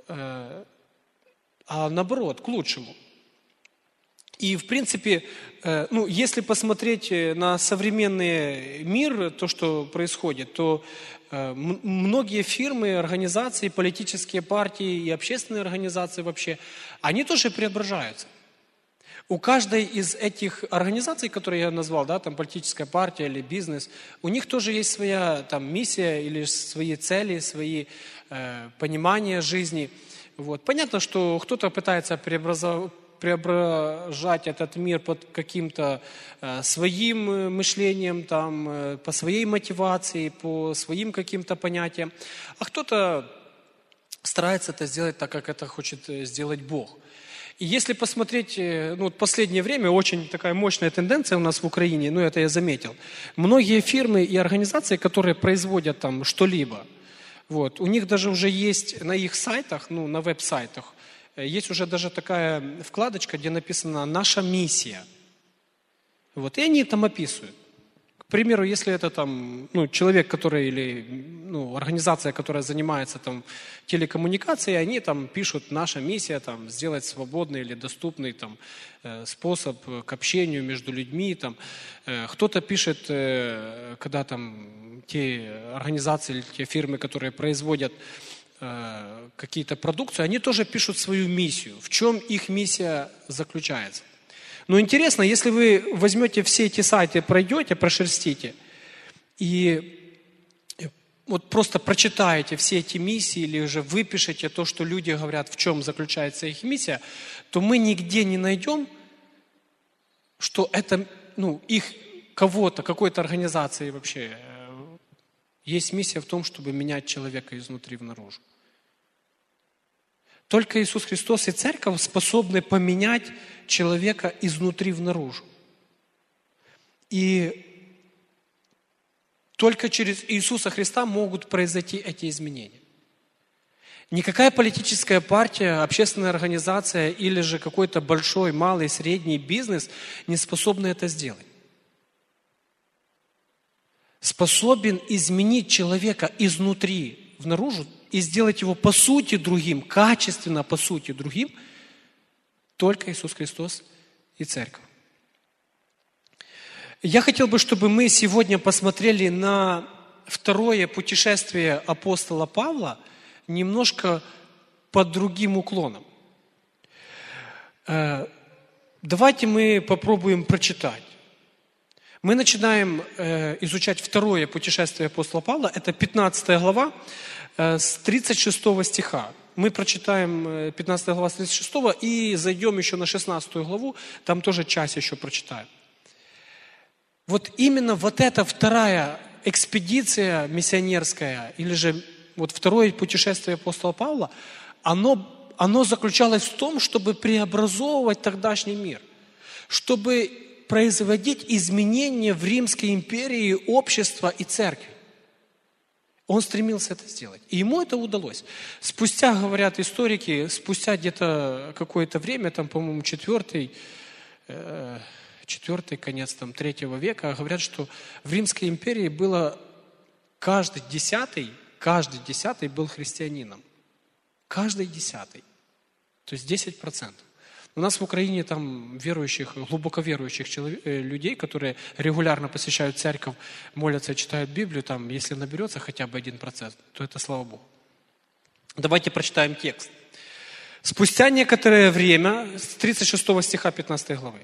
а наоборот, к лучшему. И, в принципе, ну, если посмотреть на современный мир, то, что происходит, то многие фирмы, организации, политические партии и общественные организации вообще, они тоже преображаются. У каждой из этих организаций, которые я назвал, да, там политическая партия или бизнес, у них тоже есть своя там миссия или свои цели, свои э, понимания жизни. Вот. Понятно, что кто-то пытается преобразовать, преображать этот мир под каким-то э, своим мышлением, там, э, по своей мотивации, по своим каким-то понятиям, а кто-то старается это сделать так, как это хочет сделать Бог. И если посмотреть, ну, вот последнее время очень такая мощная тенденция у нас в Украине, ну, это я заметил. Многие фирмы и организации, которые производят там что-либо, вот, у них даже уже есть на их сайтах, ну, на веб-сайтах, есть уже даже такая вкладочка, где написано «Наша миссия». Вот, и они там описывают. К примеру, если это там, ну, человек, который, или ну, организация, которая занимается там телекоммуникацией, они там пишут «Наша миссия там, сделать свободный или доступный там, способ к общению между людьми». Там. Кто-то пишет, когда там те организации или те фирмы, которые производят какие-то продукции, они тоже пишут свою миссию. В чем их миссия заключается? Но интересно, если вы возьмете все эти сайты, пройдете, прошерстите, и вот просто прочитаете все эти миссии, или же выпишете то, что люди говорят, в чем заключается их миссия, то мы нигде не найдем, что это, ну, их кого-то, какой-то организации вообще есть миссия в том, чтобы менять человека изнутри внаружи. Только Иисус Христос и Церковь способны поменять человека изнутри внаружи. И только через Иисуса Христа могут произойти эти изменения. Никакая политическая партия, общественная организация или же какой-то большой, малый, средний бизнес не способны это сделать. Способен изменить человека изнутри внаружи и сделать его по сути другим, качественно по сути другим, только Иисус Христос и Церковь. Я хотел бы, чтобы мы сегодня посмотрели на второе путешествие апостола Павла немножко под другим уклоном. Давайте мы попробуем прочитать. Мы начинаем изучать второе путешествие апостола Павла, это пятнадцатая глава с тридцать шестого стиха. Мы прочитаем пятнадцатая глава с тридцать шестого и зайдем еще на шестнадцатую главу, там тоже часть еще прочитаем. Вот именно вот эта вторая экспедиция миссионерская, или же вот второе путешествие апостола Павла, оно, оно заключалось в том, чтобы преобразовывать тогдашний мир, чтобы производить изменения в Римской империи, общества и церкви. Он стремился это сделать. И ему это удалось. Спустя, говорят историки, спустя где-то какое-то время, там, по-моему, четвертый, э, четвертый конец там, третьего века, говорят, что в Римской империи было каждый десятый, каждый десятый был христианином. Каждый десятый. То есть десять процентов. У нас в Украине там верующих, глубоко верующих человек, людей, которые регулярно посещают церковь, молятся, читают Библию, там, если наберется хотя бы один процент, то это слава Богу. Давайте прочитаем текст. Спустя некоторое время, с тридцать шестого стиха пятнадцатой главы,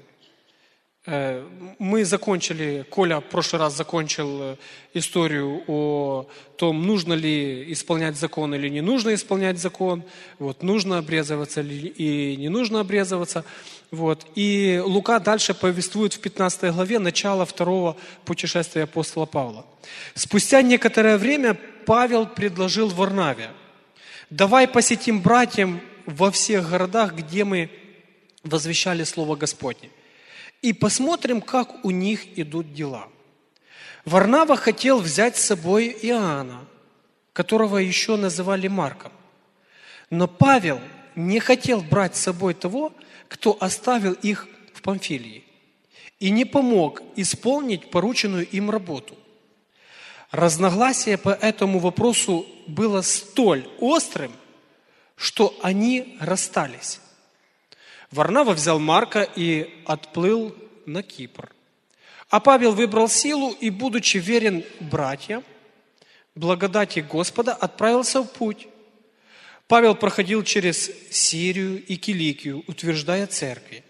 мы закончили, Коля в прошлый раз закончил историю о том, нужно ли исполнять закон или не нужно исполнять закон, вот, нужно обрезываться ли и не нужно обрезываться. Вот. И Лука дальше повествует в пятнадцатой главе начало второго путешествия апостола Павла. Спустя некоторое время Павел предложил Варнаве: давай посетим братьям во всех городах, где мы возвещали Слово Господне, и посмотрим, как у них идут дела. Варнава хотел взять с собой Иоанна, которого еще называли Марком. Но Павел не хотел брать с собой того, кто оставил их в Памфилии, и не помог исполнить порученную им работу. Разногласие по этому вопросу было столь острым, что они расстались. Варнава взял Марка и отплыл на Кипр. А Павел выбрал силу и, будучи верен братьям, благодати Господа, отправился в путь. Павел проходил через Сирию и Киликию, утверждая церкви.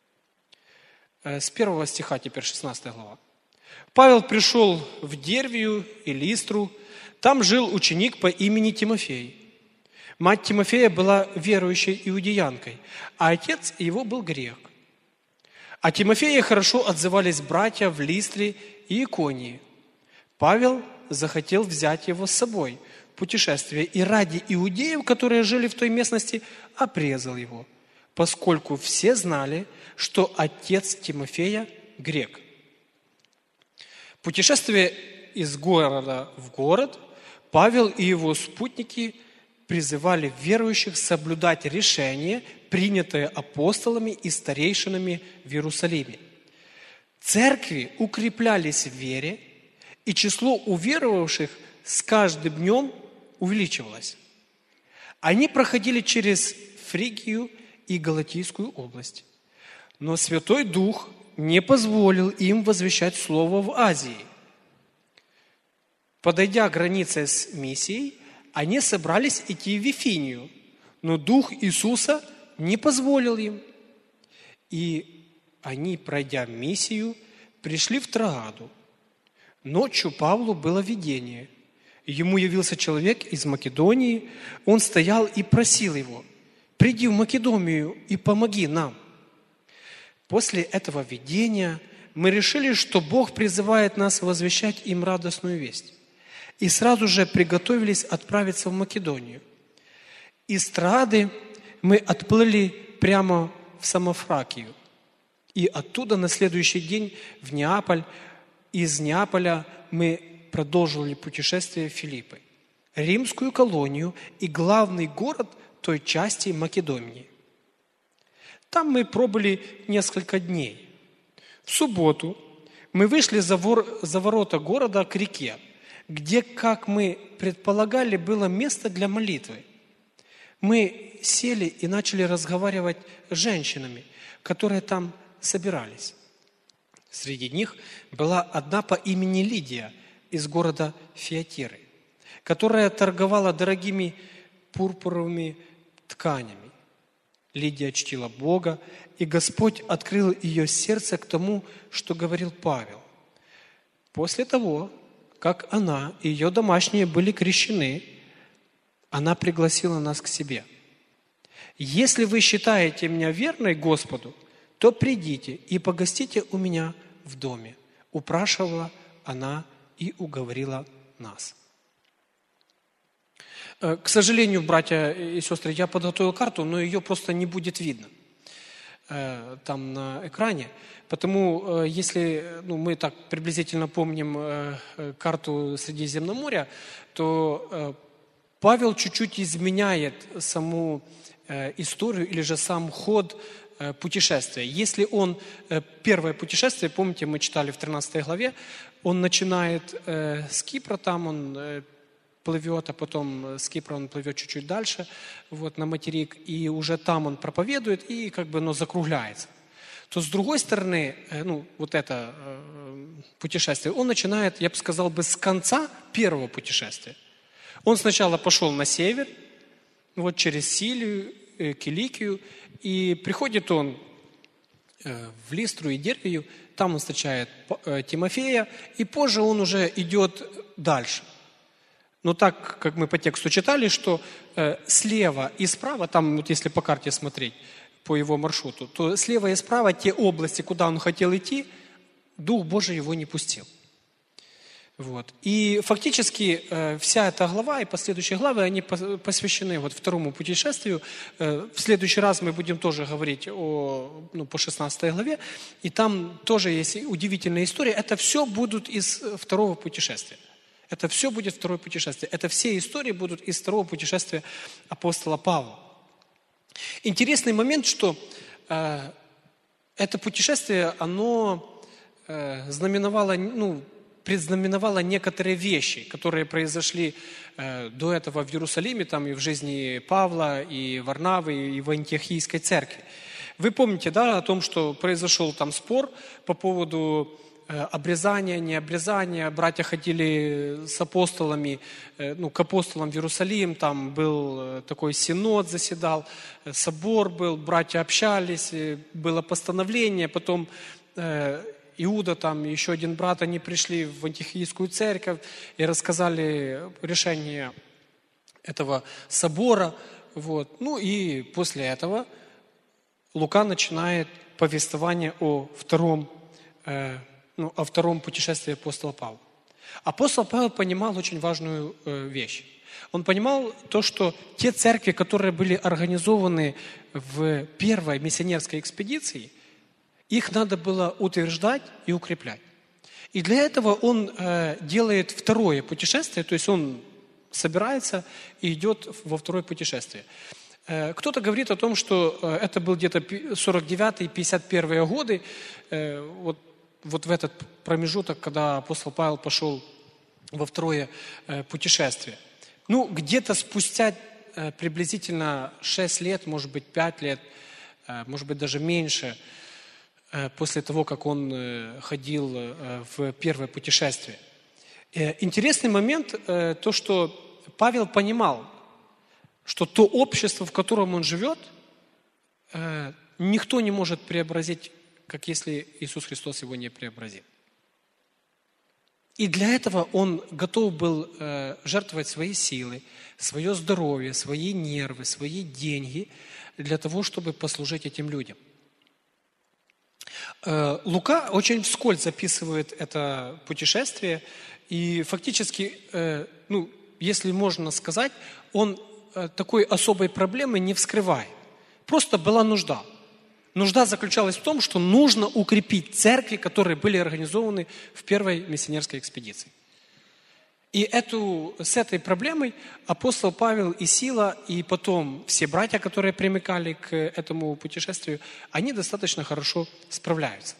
С первого стиха теперь шестнадцатая глава. Павел пришел в Дервию и Листру. Там жил ученик по имени Тимофей. Мать Тимофея была верующей иудеянкой, а отец его был грек. О Тимофее хорошо отзывались братья в Листре и Иконии. Павел захотел взять его с собой в путешествие и ради иудеев, которые жили в той местности, обрезал его, поскольку все знали, что отец Тимофея грек. Путешествие из города в город, Павел и его спутники призывали верующих соблюдать решения, принятые апостолами и старейшинами в Иерусалиме. Церкви укреплялись в вере, и число уверовавших с каждым днем увеличивалось. Они проходили через Фригию и Галатийскую область. Но Святой Дух не позволил им возвещать Слово в Азии. Подойдя к границе с Миссией, они собрались идти в Вифинию, но Дух Иисуса не позволил им. И они, пройдя Миссию, пришли в Троаду. Ночью Павлу было видение. Ему явился человек из Македонии. Он стоял и просил его: «Приди в Македонию и помоги нам». После этого видения мы решили, что Бог призывает нас возвещать им радостную весть. И сразу же приготовились отправиться в Македонию. Из Троады мы отплыли прямо в Самофракию. И оттуда на следующий день в Неаполь. Из Неаполя мы продолжили путешествие в Филиппы. римскую колонию и главный город той части Македонии. Там мы пробыли несколько дней. В субботу мы вышли за, вор, за ворота города к реке, где, как мы предполагали, было место для молитвы. Мы сели и начали разговаривать с женщинами, которые там собирались. Среди них была одна по имени Лидия из города Фиатиры, которая торговала дорогими пурпуровыми тканями. Лидия чтила Бога, и Господь открыл ее сердце к тому, что говорил Павел. После того, как она и ее домашние были крещены, она пригласила нас к себе. «Если вы считаете меня верной Господу, то придите и погостите у меня в доме», упрашивала она и уговорила нас. К сожалению, братья и сестры, я подготовил карту, но ее просто не будет видно там на экране. Потому если ну, мы так приблизительно помним карту Средиземноморья, то Павел чуть-чуть изменяет саму историю или же сам ход путешествия. Если он первое путешествие, помните, мы читали в тринадцатой главе, он начинает с Кипра, там он плывет, а потом с Кипра он плывет чуть-чуть дальше, вот, на материк, и уже там он проповедует, и как бы оно закругляется. То с другой стороны, ну, вот это э, путешествие, он начинает, я бы сказал, бы с конца первого путешествия. Он сначала пошел на север, вот через Силию, э, Киликию, и приходит он э, в Листру и Дербию, там он встречает э, Тимофея, и позже он уже идет дальше. Но так, как мы по тексту читали, что э, слева и справа, там вот если по карте смотреть, по его маршруту, то слева и справа те области, куда он хотел идти, Дух Божий его не пустил. Вот. И фактически э, вся эта глава и последующие главы, они посвящены вот второму путешествию. Э, в следующий раз мы будем тоже говорить о, ну, по шестнадцатой главе, и там тоже есть удивительная история. Это все будут из второго путешествия. Это все будет второе путешествие. Это все истории будут из второго путешествия апостола Павла. Интересный момент, что э, это путешествие, оно э, знаменовало, ну, предзнаменовало некоторые вещи, которые произошли э, до этого в Иерусалиме, там и в жизни Павла, и Варнавы, и в Антиохийской церкви. Вы помните, да, о том, что произошел там спор по поводу обрезания, необрезания. Братья ходили с апостолами, ну, к апостолам в Иерусалим, там был такой синод, заседал, собор был, братья общались, было постановление, потом Иуда, там еще один брат, они пришли в Антиохийскую церковь и рассказали решение этого собора. Вот. Ну и после этого Лука начинает повествование о втором Ну, о втором путешествии апостола Павла. Апостол Павел понимал очень важную э, вещь. Он понимал то, что те церкви, которые были организованы в первой миссионерской экспедиции, их надо было утверждать и укреплять. И для этого он э, делает второе путешествие, то есть он собирается и идет во второе путешествие. Э, кто-то говорит о том, что э, это был где-то сорок девятый — пятьдесят первые годы, э, вот, вот в этот промежуток, когда апостол Павел пошел во второе э, путешествие. Ну, где-то спустя э, приблизительно шесть лет, может быть, пять лет, э, может быть, даже меньше, э, после того, как он э, ходил э, в первое путешествие. Э, интересный момент, э, то, что Павел понимал, что то общество, в котором он живет, э, никто не может преобразить, как если Иисус Христос его не преобразит. И для этого он готов был э, жертвовать свои силы, свое здоровье, свои нервы, свои деньги для того, чтобы послужить этим людям. Э, Лука очень вскользь записывает это путешествие, и фактически, э, ну, если можно сказать, он э, такой особой проблемы не вскрывает. Просто была нужда. Нужда заключалась в том, что нужно укрепить церкви, которые были организованы в первой миссионерской экспедиции. И эту, с этой проблемой апостол Павел и Сила, и потом все братья, которые примыкали к этому путешествию, они достаточно хорошо справляются.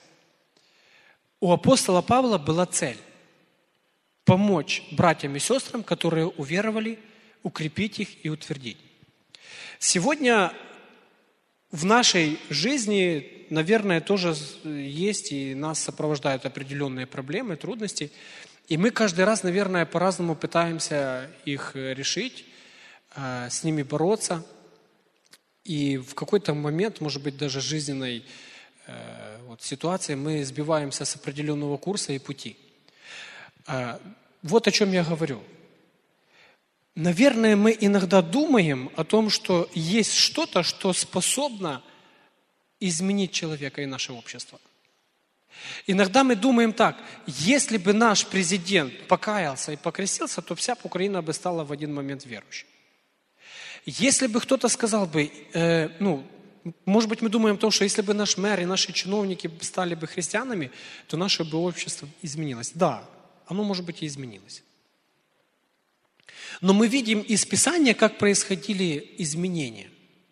У апостола Павла была цель – помочь братьям и сестрам, которые уверовали, укрепить их и утвердить. Сегодня в нашей жизни, наверное, тоже есть и нас сопровождают определенные проблемы, трудности. И мы каждый раз, наверное, по-разному пытаемся их решить, с ними бороться. И в какой-то момент, может быть, даже жизненной вот, ситуации мы сбиваемся с определенного курса и пути. Вот о чем я говорю. Наверное, мы иногда думаем о том, что есть что-то, что способно изменить человека и наше общество. Иногда мы думаем так: если бы наш президент покаялся и покрестился, то вся Украина бы стала в один момент верующей. Если бы кто-то сказал бы, э, ну, может быть, мы думаем о том, что если бы наш мэр и наши чиновники стали бы христианами, то наше бы общество изменилось. Да, оно, может быть, и изменилось. Но мы видим из Писания, как происходили изменения.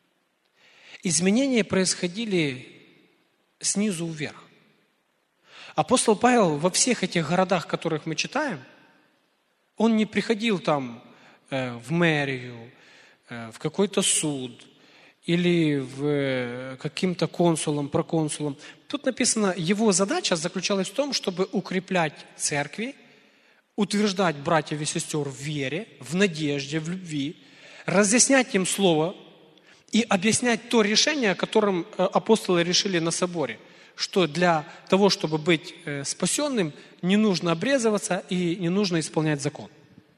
Изменения происходили снизу вверх. Апостол Павел во всех этих городах, которых мы читаем, он не приходил там э, в мэрию, э, в какой-то суд или в, э, каким-то консулом, проконсулом. Тут написано, его задача заключалась в том, чтобы укреплять церкви, утверждать братьев и сестер в вере, в надежде, в любви, разъяснять им Слово и объяснять то решение, о котором апостолы решили на соборе, что для того, чтобы быть спасенным, не нужно обрезываться и не нужно исполнять закон.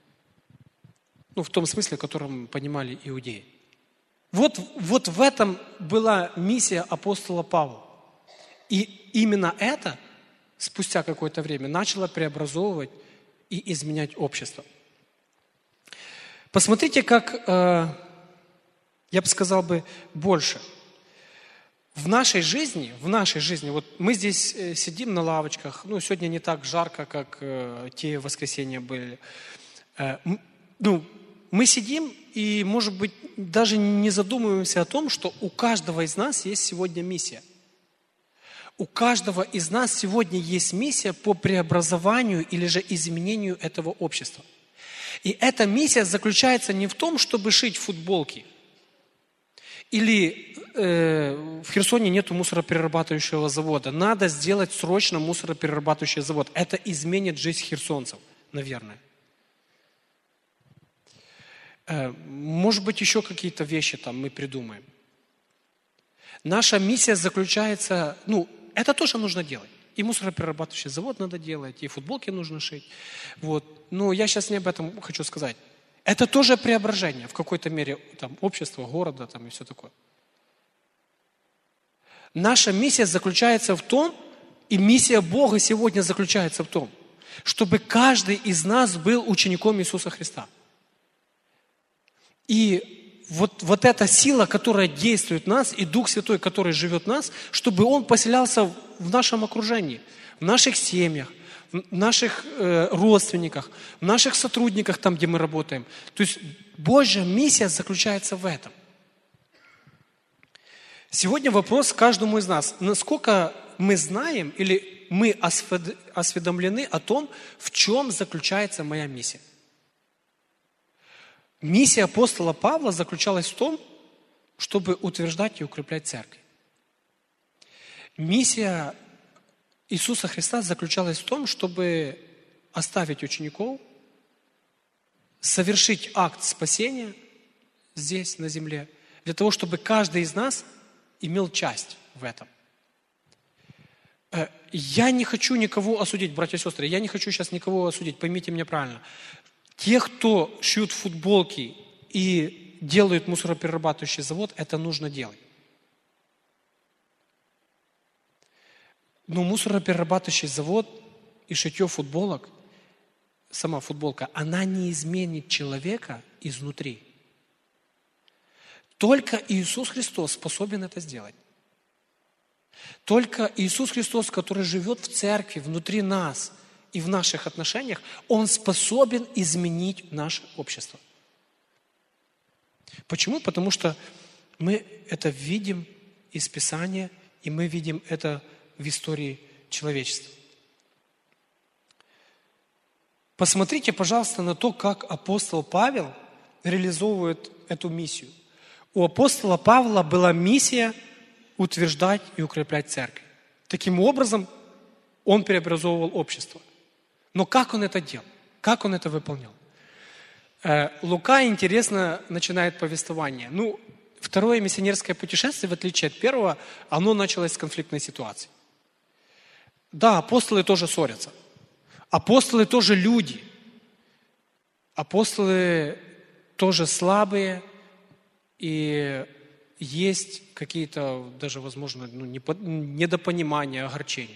Ну, в том смысле, в котором понимали иудеи. Вот, вот в этом была миссия апостола Павла. И именно это спустя какое-то время начало преобразовывать и изменять общество. Посмотрите, как, э, я бы сказал бы, больше. В нашей жизни, в нашей жизни, вот мы здесь сидим на лавочках, ну, сегодня не так жарко, как э, те воскресенья были. Э, ну, мы сидим и, может быть, даже не задумываемся о том, что у каждого из нас есть сегодня миссия. У каждого из нас сегодня есть миссия по преобразованию или же изменению этого общества. И эта миссия заключается не в том, чтобы шить футболки. Или э, в Херсоне нету мусороперерабатывающего завода. Надо сделать срочно мусороперерабатывающий завод. Это изменит жизнь херсонцев, наверное. Э, может быть, еще какие-то вещи там мы придумаем. Наша миссия заключается, ну, это тоже нужно делать. И мусороперерабатывающий завод надо делать, и футболки нужно шить. Вот. Но я сейчас не об этом хочу сказать. Это тоже преображение в какой-то мере там, общества, города там, и все такое. Наша миссия заключается в том, и миссия Бога сегодня заключается в том, чтобы каждый из нас был учеником Иисуса Христа. И Вот, вот эта сила, которая действует в нас, и Дух Святой, который живет в нас, чтобы Он поселялся в нашем окружении, в наших семьях, в наших э, родственниках, в наших сотрудниках, там, где мы работаем. То есть Божья миссия заключается в этом. Сегодня вопрос каждому из нас. Насколько мы знаем или мы осведомлены о том, в чем заключается моя миссия? Миссия апостола Павла заключалась в том, чтобы утверждать и укреплять церковь. Миссия Иисуса Христа заключалась в том, чтобы оставить учеников, совершить акт спасения здесь, на земле, для того, чтобы каждый из нас имел часть в этом. Я не хочу никого осудить, братья и сестры, я не хочу сейчас никого осудить, поймите меня правильно. Те, кто шьют футболки и делают мусороперерабатывающий завод, это нужно делать. Но мусороперерабатывающий завод и шитье футболок, сама футболка, она не изменит человека изнутри. Только Иисус Христос способен это сделать. Только Иисус Христос, который живет в церкви, внутри нас, и в наших отношениях, Он способен изменить наше общество. Почему? Потому что мы это видим из Писания, и мы видим это в истории человечества. Посмотрите, пожалуйста, на то, как апостол Павел реализовывает эту миссию. У апостола Павла была миссия утверждать и укреплять церковь. Таким образом, он преобразовывал общество. Но как он это делал? Как он это выполнял? Лука, интересно, начинает повествование. Ну, второе миссионерское путешествие, в отличие от первого, оно началось с конфликтной ситуации. Да, апостолы тоже ссорятся. Апостолы тоже люди. Апостолы тоже слабые. И есть какие-то даже, возможно, ну, недопонимания, огорчения.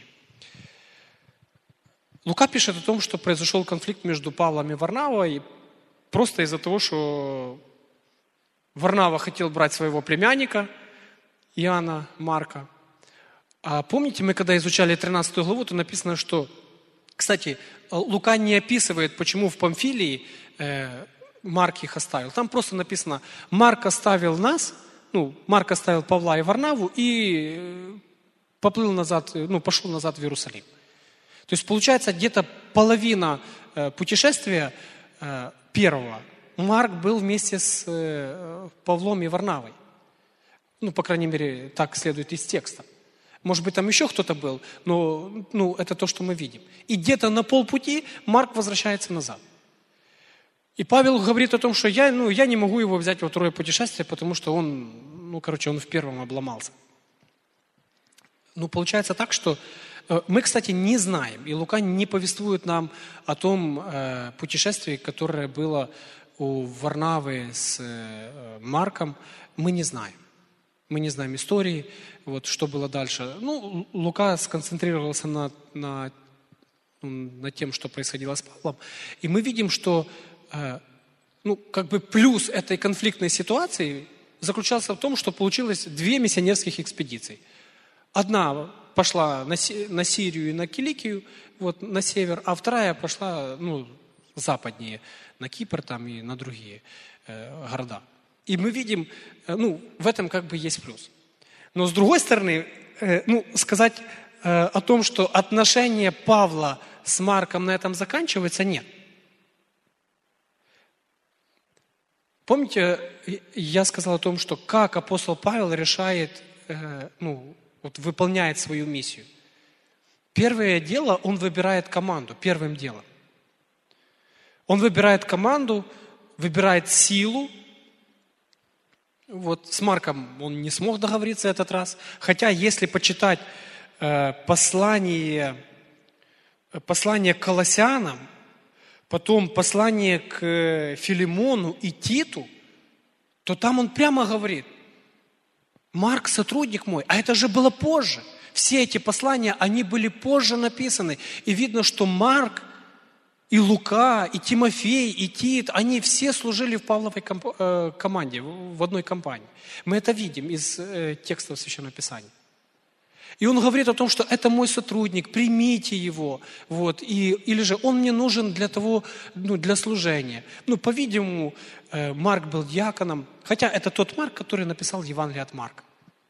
Лука пишет о том, что произошел конфликт между Павлом и Варнавой просто из-за того, что Варнава хотел брать своего племянника, Иоанна Марка. А помните, мы когда изучали тринадцатую главу, то написано, что, кстати, Лука не описывает, почему в Памфилии э, Марк их оставил. Там просто написано, Марк оставил нас, ну, Марк оставил Павла и Варнаву и поплыл назад, ну, пошел назад в Иерусалим. То есть, получается, где-то половина э, путешествия э, первого Марк был вместе с э, Павлом и Варнавой. Ну, по крайней мере, так следует из текста. Может быть, там еще кто-то был, но ну, это то, что мы видим. И где-то на полпути Марк возвращается назад. И Павел говорит о том, что я, ну, я не могу его взять во второе путешествие, потому что он, ну, короче, он в первом обломался. Ну, получается так, что э, мы, кстати, не знаем, и Лука не повествует нам о том э, путешествии, которое было у Варнавы с э, Марком. Мы не знаем. Мы не знаем истории, вот, что было дальше. Ну, Лука сконцентрировался на, на, на тем, что происходило с Павлом. И мы видим, что э, ну, как бы плюс этой конфликтной ситуации заключался в том, что получилось две миссионерских экспедиции. Одна пошла на, на Сирию и на Киликию, вот, на север, а вторая пошла ну, западнее, на Кипр там, и на другие э, города. И мы видим, ну, в этом как бы есть плюс. Но с другой стороны, ну, сказать о том, что отношения Павла с Марком на этом заканчиваются, нет. Помните, я сказал о том, что как апостол Павел решает, ну, вот выполняет свою миссию. Первое дело, он выбирает команду, первым делом. Он выбирает команду, выбирает силу. Вот с Марком он не смог договориться этот раз. Хотя, если почитать э, послание, послание к Колоссянам, потом послание к Филимону и Титу, то там он прямо говорит, Марк сотрудник мой, а это же было позже. Все эти послания, они были позже написаны. И видно, что Марк и Лука, и Тимофей, и Тит, они все служили в Павловой комп- э, команде, в одной компании. Мы это видим из э, текстов Священного Писания. И он говорит о том, что это мой сотрудник, примите его. Вот, и, или же он мне нужен для того, ну, для служения. Ну, по-видимому, э, Марк был диаконом, хотя это тот Марк, который написал Евангелие от Марка.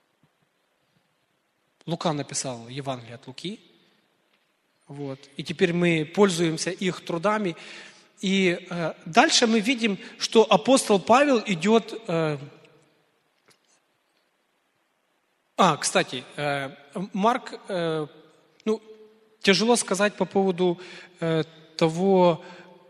Лука написал Евангелие от Луки. Вот. И теперь мы пользуемся их трудами. И э, дальше мы видим, что апостол Павел идет... Э, а, кстати, э, Марк, э, ну, тяжело сказать по поводу э, того,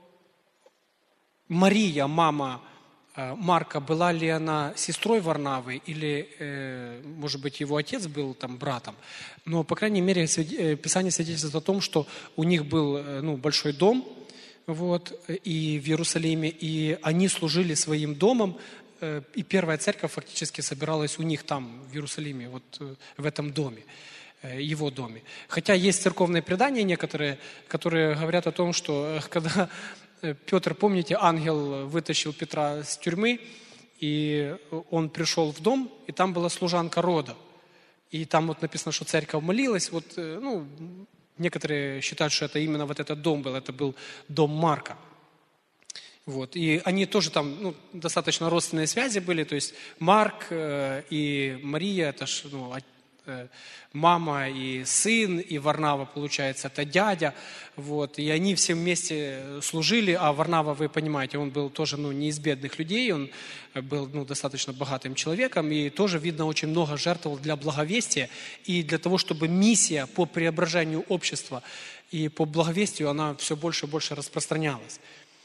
Мария, мама э, Марка, была ли она сестрой Варнавы или, э, может быть, его отец был там братом. Но, по крайней мере, Писание свидетельствует о том, что у них был ну, большой дом вот, и в Иерусалиме, и они служили своим домом, и первая церковь фактически собиралась у них там, в Иерусалиме, вот в этом доме, его доме. Хотя есть церковные предания некоторые, которые говорят о том, что когда Петр, помните, ангел вытащил Петра с тюрьмы, и он пришел в дом, и там была служанка рода. И там вот написано, что церковь молилась. Вот, ну, некоторые считают, что это именно вот этот дом был, это был дом Марка. Вот. И они тоже там ну, достаточно родственные связи были, то есть Марк э, и Мария, это ж, ну, э, мама и сын, и Варнава, получается, это дядя, вот. И они все вместе служили, а Варнава, вы понимаете, он был тоже ну, не из бедных людей, он был ну, достаточно богатым человеком, и тоже, видно, очень много жертвовал для благовестия, и для того, чтобы миссия по преображению общества и по благовестию, она все больше и больше распространялась.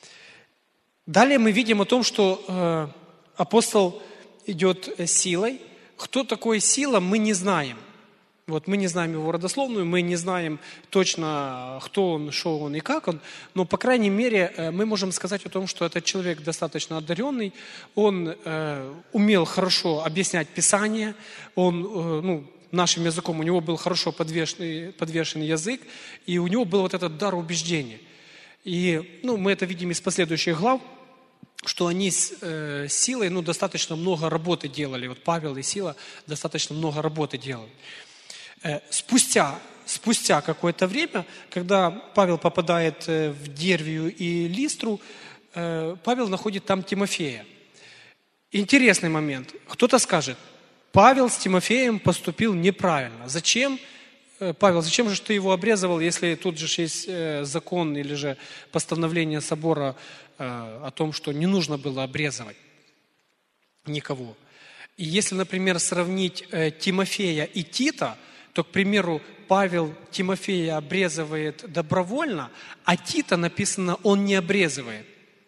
Далее мы видим о том, что э, апостол идет силой. Кто такой сила, мы не знаем. Вот мы не знаем его родословную, мы не знаем точно, кто он, что он и как он. Но, по крайней мере, э, мы можем сказать о том, что этот человек достаточно одаренный. Он э, умел хорошо объяснять Писание. Он, э, ну, нашим языком, у него был хорошо подвешенный, подвешенный язык. И у него был вот этот дар убеждения. И ну, мы это видим из последующих глав, что они с э, Силой ну, достаточно много работы делали. Вот Павел и Сила достаточно много работы делали. Э, спустя, спустя какое-то время, когда Павел попадает э, в Дервию и Листру, э, Павел находит там Тимофея. Интересный момент. Кто-то скажет, Павел с Тимофеем поступил неправильно. Зачем? Павел, зачем же ты его обрезывал, если тут же есть закон или же постановление собора о том, что не нужно было обрезывать никого. И если, например, сравнить Тимофея и Тита, то, к примеру, Павел Тимофея обрезывает добровольно, а Тита написано, он не обрезывает.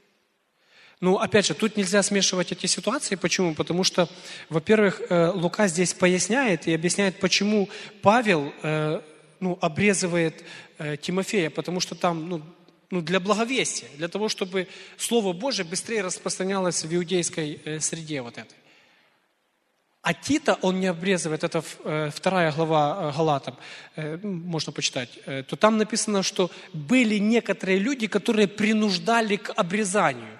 Ну, опять же, тут нельзя смешивать эти ситуации. Почему? Потому что, во-первых, Лука здесь поясняет и объясняет, почему Павел ну, обрезывает Тимофея. Потому что там ну, ну, для благовестия, для того, чтобы Слово Божие быстрее распространялось в иудейской среде вот этой. А Тита он не обрезывает, это вторая глава Галатам, можно почитать, то там написано, что были некоторые люди, которые принуждали к обрезанию.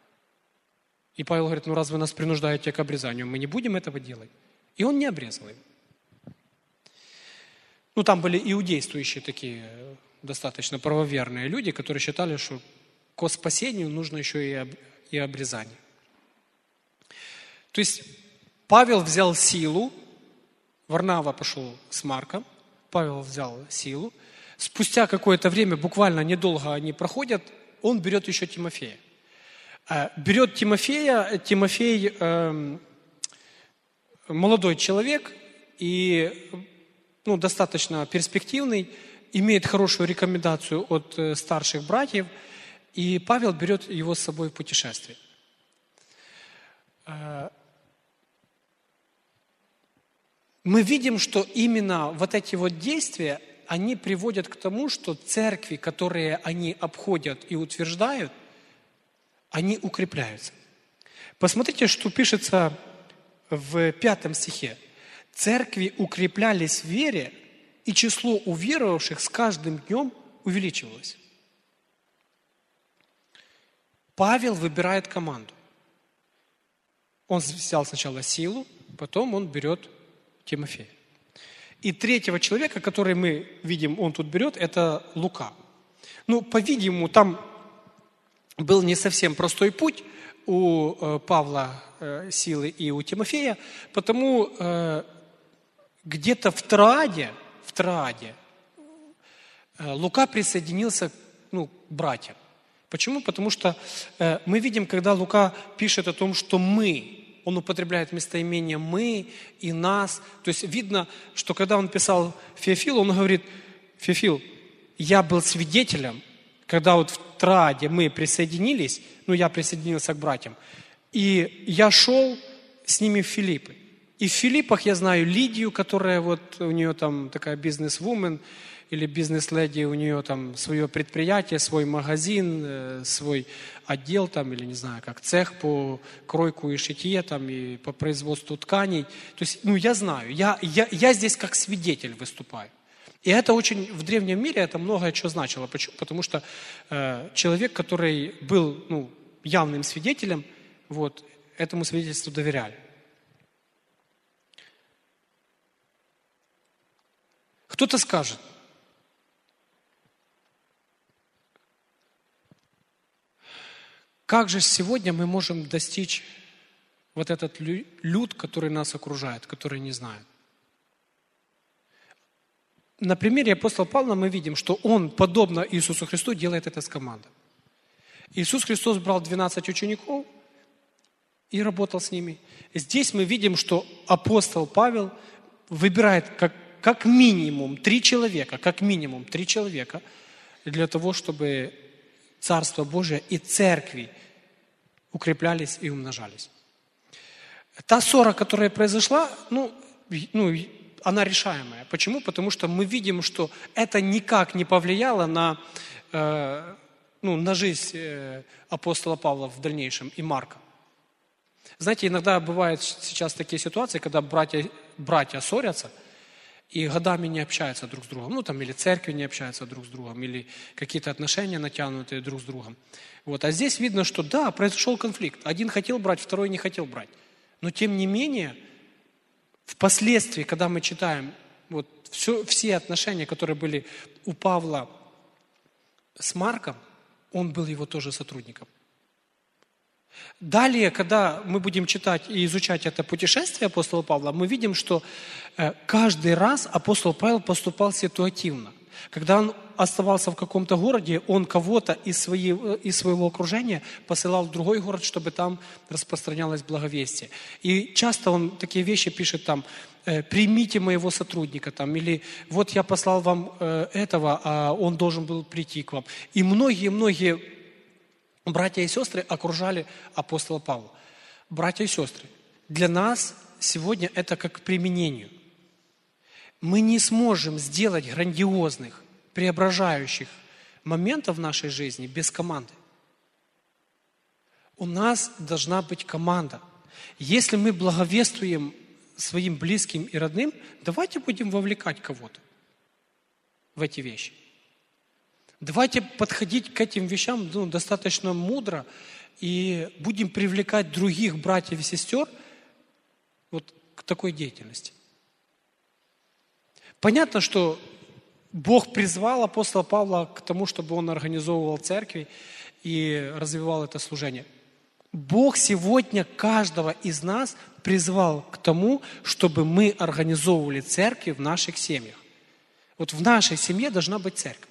И Павел говорит, ну раз вы нас принуждаете к обрезанию, мы не будем этого делать. И он не обрезал его. Ну там были иудействующие такие достаточно правоверные люди, которые считали, что к спасению нужно еще и обрезание. То есть Павел взял силу, Варнава пошел с Марком, Павел взял силу. Спустя какое-то время, буквально недолго они проходят, он берет еще Тимофея. Берет Тимофея, Тимофей э, молодой человек и ну, достаточно перспективный, имеет хорошую рекомендацию от э, старших братьев, и Павел берет его с собой в путешествие. Э, мы видим, что именно вот эти вот действия, они приводят к тому, что церкви, которые они обходят и утверждают, они укрепляются. Посмотрите, что пишется в пятом стихе. Церкви укреплялись в вере, и число уверовавших с каждым днем увеличивалось. Павел выбирает команду. Он взял сначала силу, потом он берет Тимофея. И третьего человека, который мы видим, он тут берет, это Лука. Ну, по-видимому, там был не совсем простой путь у э, Павла э, Силы и у Тимофея, потому э, где-то в Троаде, в Троаде э, Лука присоединился ну, к братьям. Почему? Потому что э, мы видим, когда Лука пишет о том, что мы, он употребляет местоимение «мы» и «нас». То есть видно, что когда он писал Феофилу, он говорит, Феофил, я был свидетелем, когда вот в Троаде мы присоединились, ну, я присоединился к братьям, и я шел с ними в Филиппы. И в Филиппах я знаю Лидию, которая вот, у нее там такая бизнес-вумен, или бизнес-леди, у нее там свое предприятие, свой магазин, свой отдел там, или не знаю, как цех по кройку и шитье там, и по производству тканей. То есть, ну, я знаю, я, я, я здесь как свидетель выступаю. И это очень, в древнем мире это многое что значило, потому что э, человек, который был ну, явным свидетелем, вот, этому свидетельству доверяли. Кто-то скажет, как же сегодня мы можем достичь вот этот люд, который нас окружает, который не знает? На примере апостола Павла мы видим, что он, подобно Иисусу Христу, делает это с командой. Иисус Христос брал двенадцать учеников и работал с ними. Здесь мы видим, что апостол Павел выбирает как, как минимум три человека, как минимум три человека для того, чтобы Царство Божие и церкви укреплялись и умножались. Та ссора, которая произошла, ну, ну, она решаемая. Почему? Потому что мы видим, что это никак не повлияло на, э, ну, на жизнь э, апостола Павла в дальнейшем и Марка. Знаете, иногда бывают сейчас такие ситуации, когда братья, братья ссорятся и годами не общаются друг с другом. Ну, там, или церкви не общаются друг с другом, или какие-то отношения натянутые друг с другом. Вот. А здесь видно, что да, произошел конфликт. Один хотел брать, второй не хотел брать. Но тем не менее, впоследствии, когда мы читаем вот все, все отношения, которые были у Павла с Марком, он был его тоже сотрудником. Далее, когда мы будем читать и изучать это путешествие апостола Павла, мы видим, что каждый раз апостол Павел поступал ситуативно. Когда он оставался в каком-то городе, он кого-то из, своей, из своего окружения посылал в другой город, чтобы там распространялось благовестие. И часто он такие вещи пишет там: «Примите моего сотрудника», там, или «Вот я послал вам этого, а он должен был прийти к вам». И многие-многие братья и сестры окружали апостола Павла. Братья и сестры, для нас сегодня это как к применению. Мы не сможем сделать грандиозных, преображающих моментов в нашей жизни без команды. У нас должна быть команда. Если мы благовествуем своим близким и родным, давайте будем вовлекать кого-то в эти вещи. Давайте подходить к этим вещам ну, достаточно мудро и будем привлекать других братьев и сестер вот к такой деятельности. Понятно, что Бог призвал апостола Павла к тому, чтобы он организовывал церкви и развивал это служение. Бог сегодня каждого из нас призвал к тому, чтобы мы организовывали церкви в наших семьях. Вот в нашей семье должна быть церковь.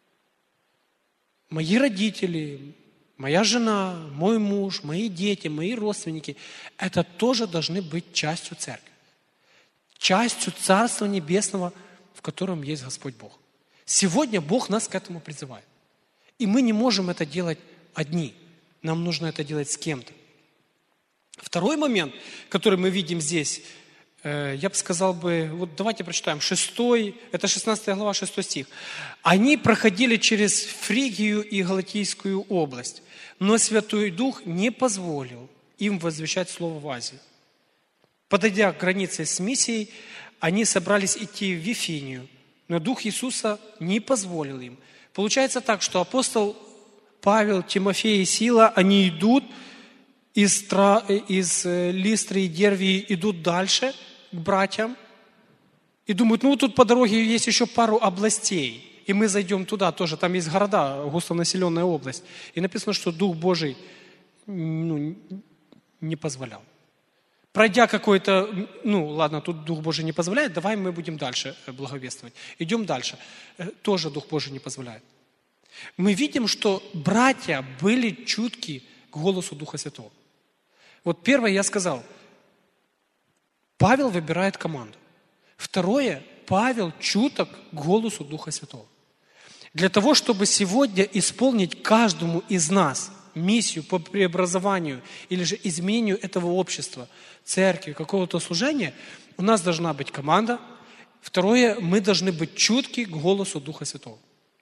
Мои родители, моя жена, мой муж, мои дети, мои родственники – это тоже должны быть частью церкви. Частью Царства Небесного, в котором есть Господь Бог. Сегодня Бог нас к этому призывает. И мы не можем это делать одни. Нам нужно это делать с кем-то. Второй момент, который мы видим здесь, э, я бы сказал бы, вот давайте прочитаем, шестой, это шестнадцатая глава, шестой стих. «Они проходили через Фригию и Галатийскую область, но Святой Дух не позволил им возвещать Слово в Азии. Подойдя к границе с миссией, они собрались идти в Вифинию, но Дух Иисуса не позволил им». Получается так, что апостол Павел, Тимофей и Сила, они идут из, из Листры и Дервии, идут дальше к братьям и думают, ну тут по дороге есть еще пару областей, и мы зайдем туда тоже, там есть города, густонаселенная область. И написано, что Дух Божий ну, не позволял. Пройдя какой-то, ну ладно, тут Дух Божий не позволяет, давай мы будем дальше благовествовать. Идем дальше. Тоже Дух Божий не позволяет. Мы видим, что братья были чутки к голосу Духа Святого. Вот первое я сказал, Павел выбирает команду. Второе, Павел чуток к голосу Духа Святого. Для того, чтобы сегодня исполнить каждому из нас миссию по преобразованию или же изменению этого общества, церкви, какого-то служения, у нас должна быть команда. Второе, мы должны быть чутки к голосу Духа Святого.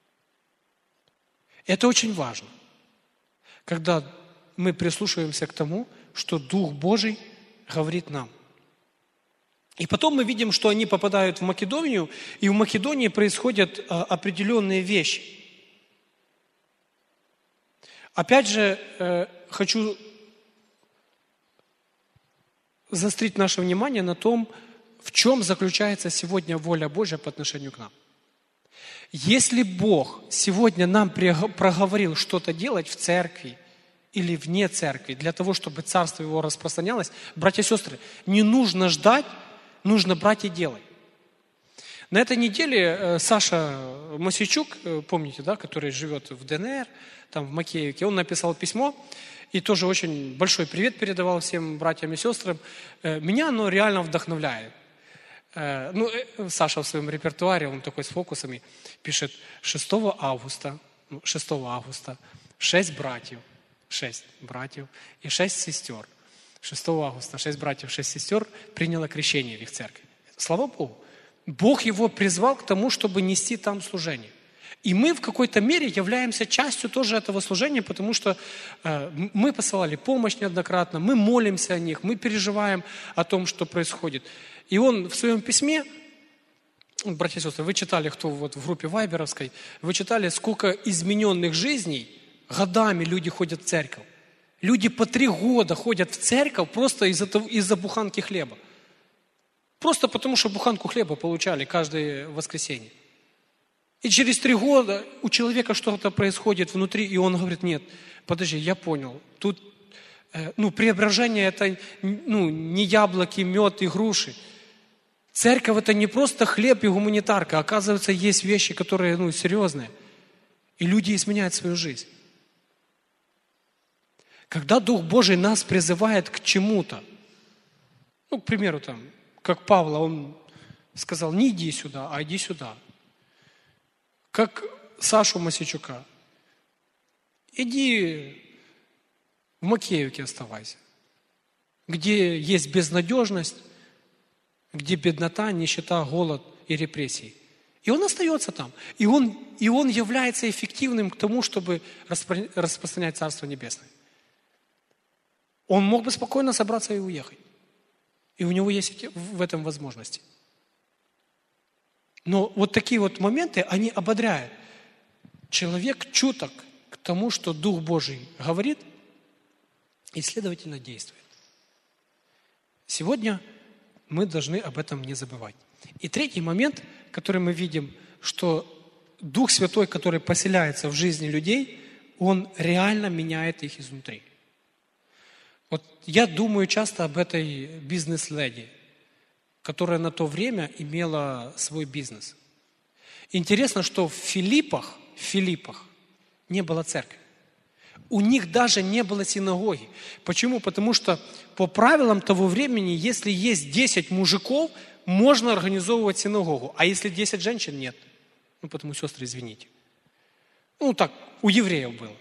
Это очень важно, когда мы прислушиваемся к тому, что Дух Божий говорит нам. И потом мы видим, что они попадают в Македонию, и в Македонии происходят а, определенные вещи. Опять же, э, хочу заострить наше внимание на том, в чем заключается сегодня воля Божья по отношению к нам. Если Бог сегодня нам проговорил что-то делать в церкви или вне церкви, для того, чтобы царство его распространялось, братья и сестры, не нужно ждать, нужно брать и делать. На этой неделе Саша Мосичук, помните, да, который живет в ДНР, там в Макеевке, он написал письмо и тоже очень большой привет передавал всем братьям и сестрам. Меня оно реально вдохновляет. Ну, Саша в своем репертуаре, он такой с фокусами, пишет шестого августа, шестого августа шесть братьев, шесть братьев и шесть сестер. шестого августа шесть братьев, шесть сестер приняло крещение в их церкви. Слава Богу. Бог его призвал к тому, чтобы нести там служение. И мы в какой-то мере являемся частью тоже этого служения, потому что э, мы посылали помощь неоднократно, мы молимся о них, мы переживаем о том, что происходит. И он в своем письме, братья и сестры, вы читали, кто вот в группе Вайберовской, вы читали, сколько измененных жизней, годами люди ходят в церковь. Люди по три года ходят в церковь просто из-за, из-за буханки хлеба. Просто потому, что буханку хлеба получали каждое воскресенье. И через три года у человека что-то происходит внутри, и он говорит, нет, подожди, я понял, тут э, ну, преображение это ну, не яблоки, мед и груши. Церковь это не просто хлеб и гуманитарка, оказывается, есть вещи, которые ну, серьезные. И люди изменяют свою жизнь. Когда Дух Божий нас призывает к чему-то, ну, к примеру, там, как Павла, он сказал, не иди сюда, а иди сюда. Как Сашу Мосичука, иди в Макеевке оставайся, где есть безнадежность, где беднота, нищета, голод и репрессии. И он остается там. И он, и он является эффективным к тому, чтобы распро- распространять Царство Небесное. Он мог бы спокойно собраться и уехать. И у него есть в этом возможности. Но вот такие вот моменты, они ободряют. Человек чуток к тому, что Дух Божий говорит, и, следовательно, действует. Сегодня мы должны об этом не забывать. И третий момент, который мы видим, что Дух Святой, который поселяется в жизни людей, он реально меняет их изнутри. Вот я думаю часто об этой бизнес-леди, которая на то время имела свой бизнес. Интересно, что в Филиппах, в Филиппах не было церкви. У них даже не было синагоги. Почему? Потому что по правилам того времени, если есть десять мужиков, можно организовывать синагогу. А если десять женщин, нет. Ну, потому, сестры, извините. Ну, так, у евреев было.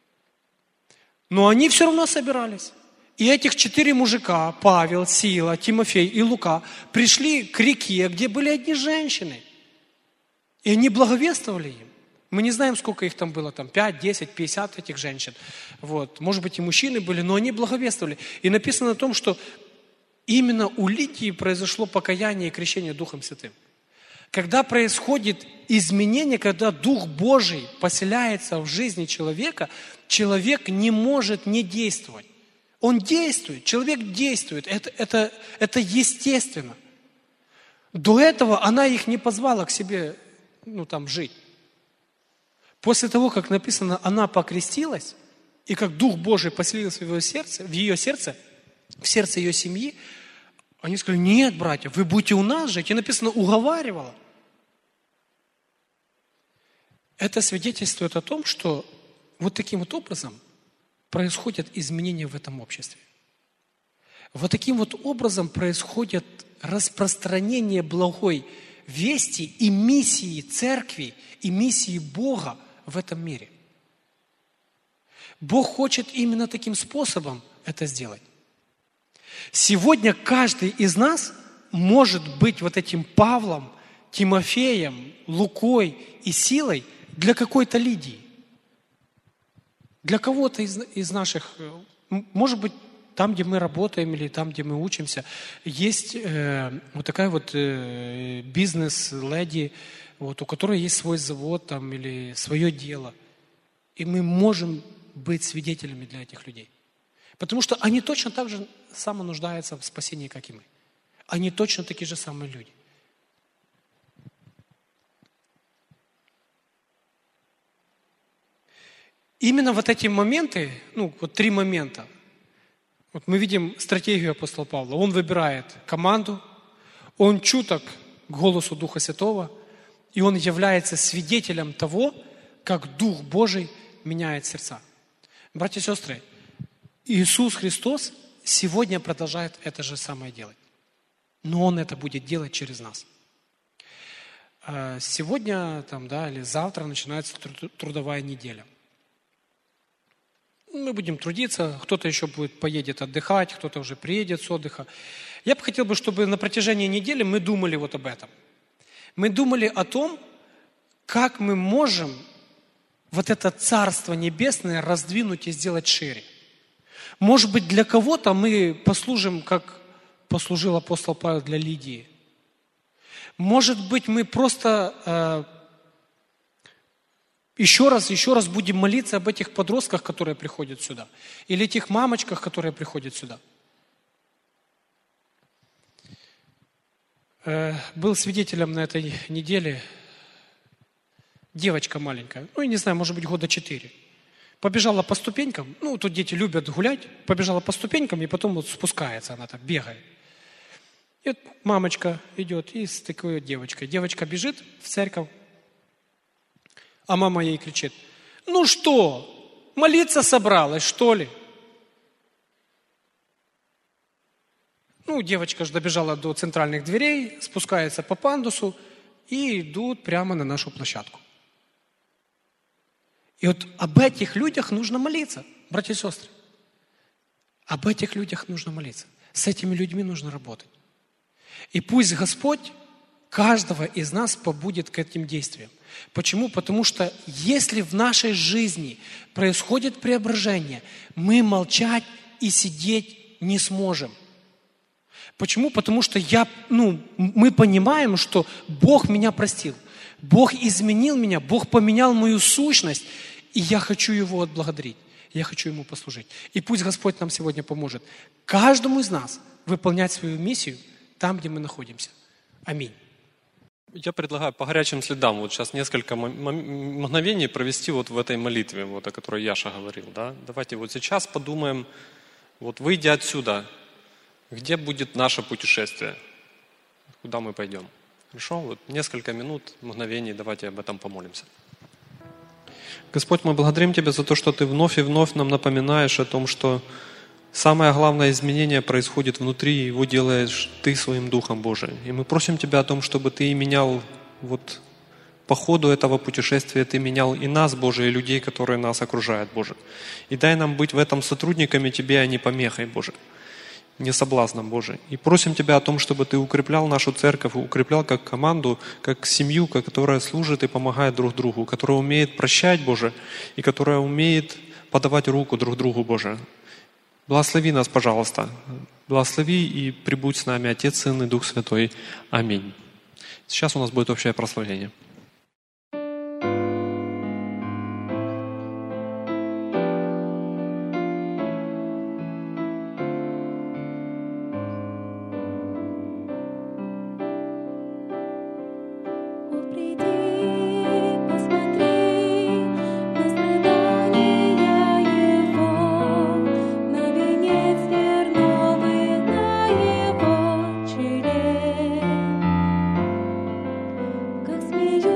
Но они все равно собирались. И этих четыре мужика, Павел, Сила, Тимофей и Лука, пришли к реке, где были одни женщины. И они благовествовали им. Мы не знаем, сколько их там было, там пять, десять, пятьдесят этих женщин. Вот. Может быть, и мужчины были, но они благовествовали. И написано о том, что именно у Лидии произошло покаяние и крещение Духом Святым. Когда происходит изменение, когда Дух Божий поселяется в жизни человека, человек не может не действовать. Он действует, человек действует, это, это, это естественно. До этого она их не позвала к себе, ну там, жить. После того, как написано, она покрестилась, и как Дух Божий поселился в ее сердце, в ее сердце, в сердце ее семьи, они сказали, нет, братья, вы будете у нас жить. И написано, уговаривала. Это свидетельствует о том, что вот таким вот образом происходят изменения в этом обществе. Вот таким вот образом происходит распространение благой вести и миссии церкви, и миссии Бога в этом мире. Бог хочет именно таким способом это сделать. Сегодня каждый из нас может быть вот этим Павлом, Тимофеем, Лукой и Силой для какой-то Лидии. Для кого-то из, из наших, может быть, там, где мы работаем или там, где мы учимся, есть э, вот такая вот э, бизнес-леди, вот, у которой есть свой завод там, или свое дело. И мы можем быть свидетелями для этих людей. Потому что они точно так же само нуждаются в спасении, как и мы. Они точно такие же самые люди. Именно вот эти моменты, ну, вот три момента. Вот мы видим стратегию апостола Павла. Он выбирает команду, он чуток к голосу Духа Святого, и он является свидетелем того, как Дух Божий меняет сердца. Братья и сестры, Иисус Христос сегодня продолжает это же самое делать. Но Он это будет делать через нас. Сегодня там, да, или завтра начинается трудовая неделя. Мы будем трудиться, кто-то еще будет, поедет отдыхать, кто-то уже приедет с отдыха. Я бы хотел, чтобы на протяжении недели мы думали вот об этом. Мы думали о том, как мы можем вот это Царство Небесное раздвинуть и сделать шире. Может быть, для кого-то мы послужим, как послужил апостол Павел для Лидии. Может быть, мы просто э, еще раз, еще раз будем молиться об этих подростках, которые приходят сюда. Или этих мамочках, которые приходят сюда. Э, был свидетелем на этой неделе девочка маленькая, ну, я не знаю, может быть, года четыре. Побежала по ступенькам, ну, тут дети любят гулять, побежала по ступенькам, и потом вот спускается, она так бегает. И вот мамочка идет и с такой вот девочкой. Девочка бежит в церковь, а мама ей кричит: ну что, молиться собралась, что ли? Ну, девочка же добежала до центральных дверей, спускается по пандусу и идут прямо на нашу площадку. И вот об этих людях нужно молиться, братья и сестры. Об этих людях нужно молиться. С этими людьми нужно работать. И пусть Господь каждого из нас побудет к этим действиям. Почему? Потому что если в нашей жизни происходит преображение, мы молчать и сидеть не сможем. Почему? Потому что я, ну, мы понимаем, что Бог меня простил. Бог изменил меня, Бог поменял мою сущность, и я хочу Его отблагодарить, я хочу Ему послужить. И пусть Господь нам сегодня поможет каждому из нас выполнять свою миссию там, где мы находимся. Аминь. Я предлагаю по горячим следам вот сейчас несколько мгновений провести вот в этой молитве, вот, о которой Яша говорил. Да? Давайте вот сейчас подумаем, вот выйдя отсюда, где будет наше путешествие, куда мы пойдем. Хорошо? Вот несколько минут, мгновений, давайте об этом помолимся. Господь, мы благодарим Тебя за то, что Ты вновь и вновь нам напоминаешь о том, что самое главное изменение происходит внутри, и его делаешь Ты своим Духом Божиим. И мы просим Тебя о том, чтобы Ты менял вот по ходу этого путешествия, Ты менял и нас, Боже, и людей, которые нас окружают, Боже. И дай нам быть в этом сотрудниками Тебе, а не помехой, Боже. Не соблазном, Боже. И просим Тебя о том, чтобы Ты укреплял нашу церковь, укреплял как команду, как семью, которая служит и помогает друг другу, которая умеет прощать, Боже, и которая умеет подавать руку друг другу, Боже. Благослови нас, пожалуйста. Благослови и прибудь с нами Отец, Сын и Дух Святой. Аминь. Сейчас у нас будет общее прославление. Смеется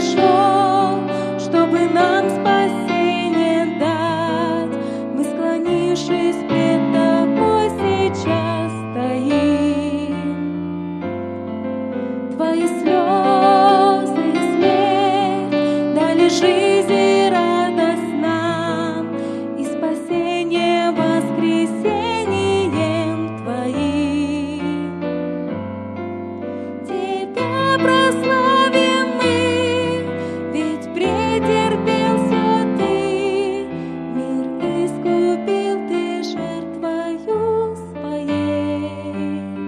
пришел, чтобы нам спасение дать. Мы, склонившись пред Тобой, сейчас стоим. Твои слезы и смерть дали жизнь и радость нам, и спасение воскресением Твоим. Тебя прославим мы, ведь претерпел всё Ты, мир искупил Ты жертвою своей.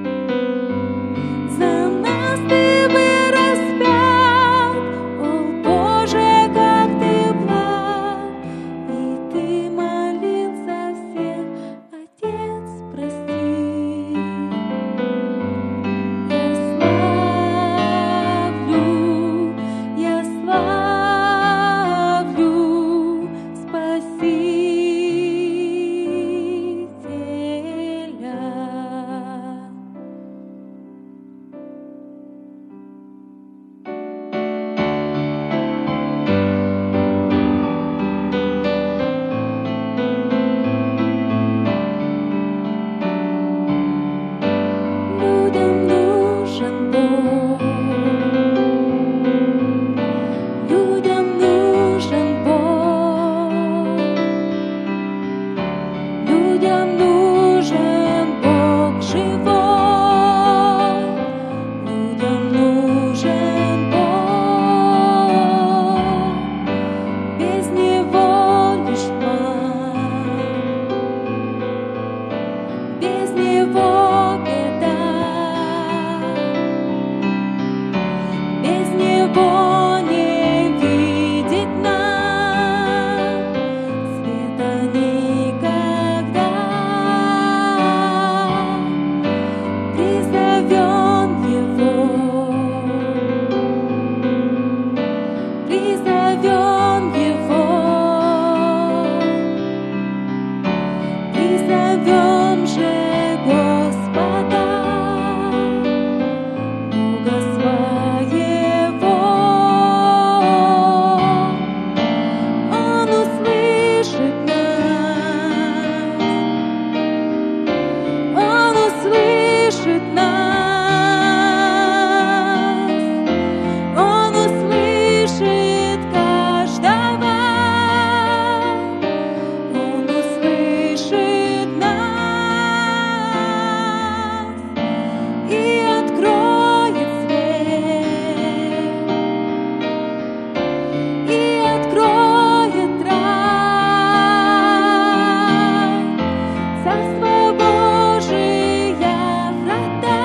За нас Ты был распят, о Боже, как Ты благ, и Ты молился всех, Отец, прости. Я славлю, я славлю Спасителя. Людям нужен Бог, людям нужен Бог, людям нужен Бог живой, людям нужен Бог, без Него лишь тьма, без Него беда, без Него не видеть нам света никогда. Призовем Его, призовем Его, призовем же Господа, Бога своего. Он услышит нас, Он услышит нас, Он услышит каждого, Он услышит нас и откроет свет, и откроет рай, Царство Божие врата,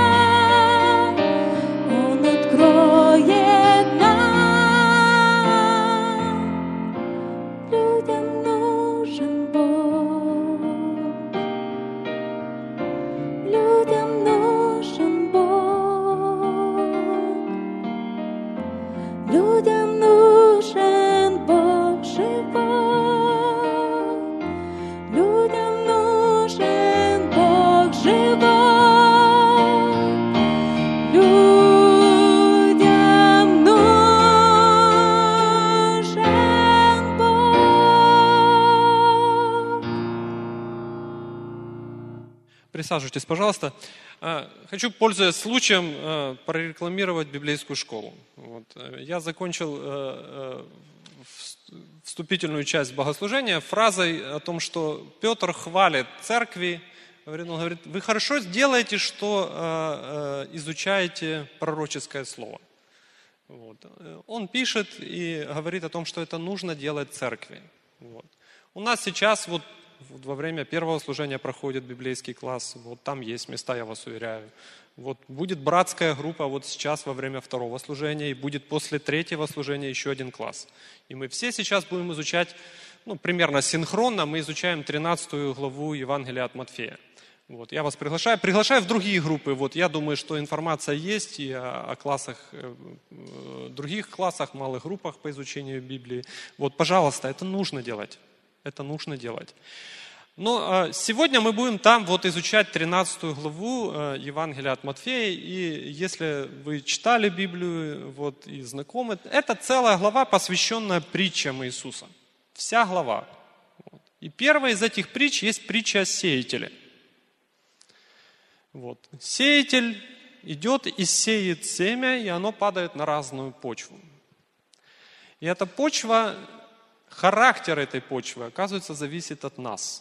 Он откроет нам. Людям нужен Бог, людям нужен Бог, людям нужен Бог живой, людям нужен Бог живой, людям нужен Бог. Присаживайтесь, пожалуйста. А, Хочу, пользуясь случаем, э, прорекламировать библейскую школу. Вот. Э, Я закончил э, э, вс- вступительную часть богослужения фразой о том, что Петр хвалит церкви. Говорит, Он говорит, вы хорошо делаете, что э, э, изучаете пророческое слово. Вот. Э, Он пишет и говорит о том, что это нужно делать церкви. Вот. У нас сейчас вот вот во время первого служения проходит библейский класс. Вот там есть места, я вас уверяю. Вот будет братская группа вот сейчас во время второго служения, и будет после третьего служения еще один класс. И мы все сейчас будем изучать, ну, примерно синхронно, мы изучаем тринадцатую главу Евангелия от Матфея. Вот, я вас приглашаю. Приглашаю в другие группы. Вот, я думаю, что информация есть и о, о классах, э, других классах, малых группах по изучению Библии. Вот, пожалуйста, это нужно делать. Это нужно делать. Но сегодня мы будем там вот изучать тринадцатую главу Евангелия от Матфея. И если вы читали Библию вот, и знакомы, это целая глава, посвященная притчам Иисуса. Вся глава. И первая из этих притч есть притча о сеятеле. Вот. Сеятель идет и сеет семя, и оно падает на разную почву. И эта почва, характер этой почвы, оказывается, зависит от нас.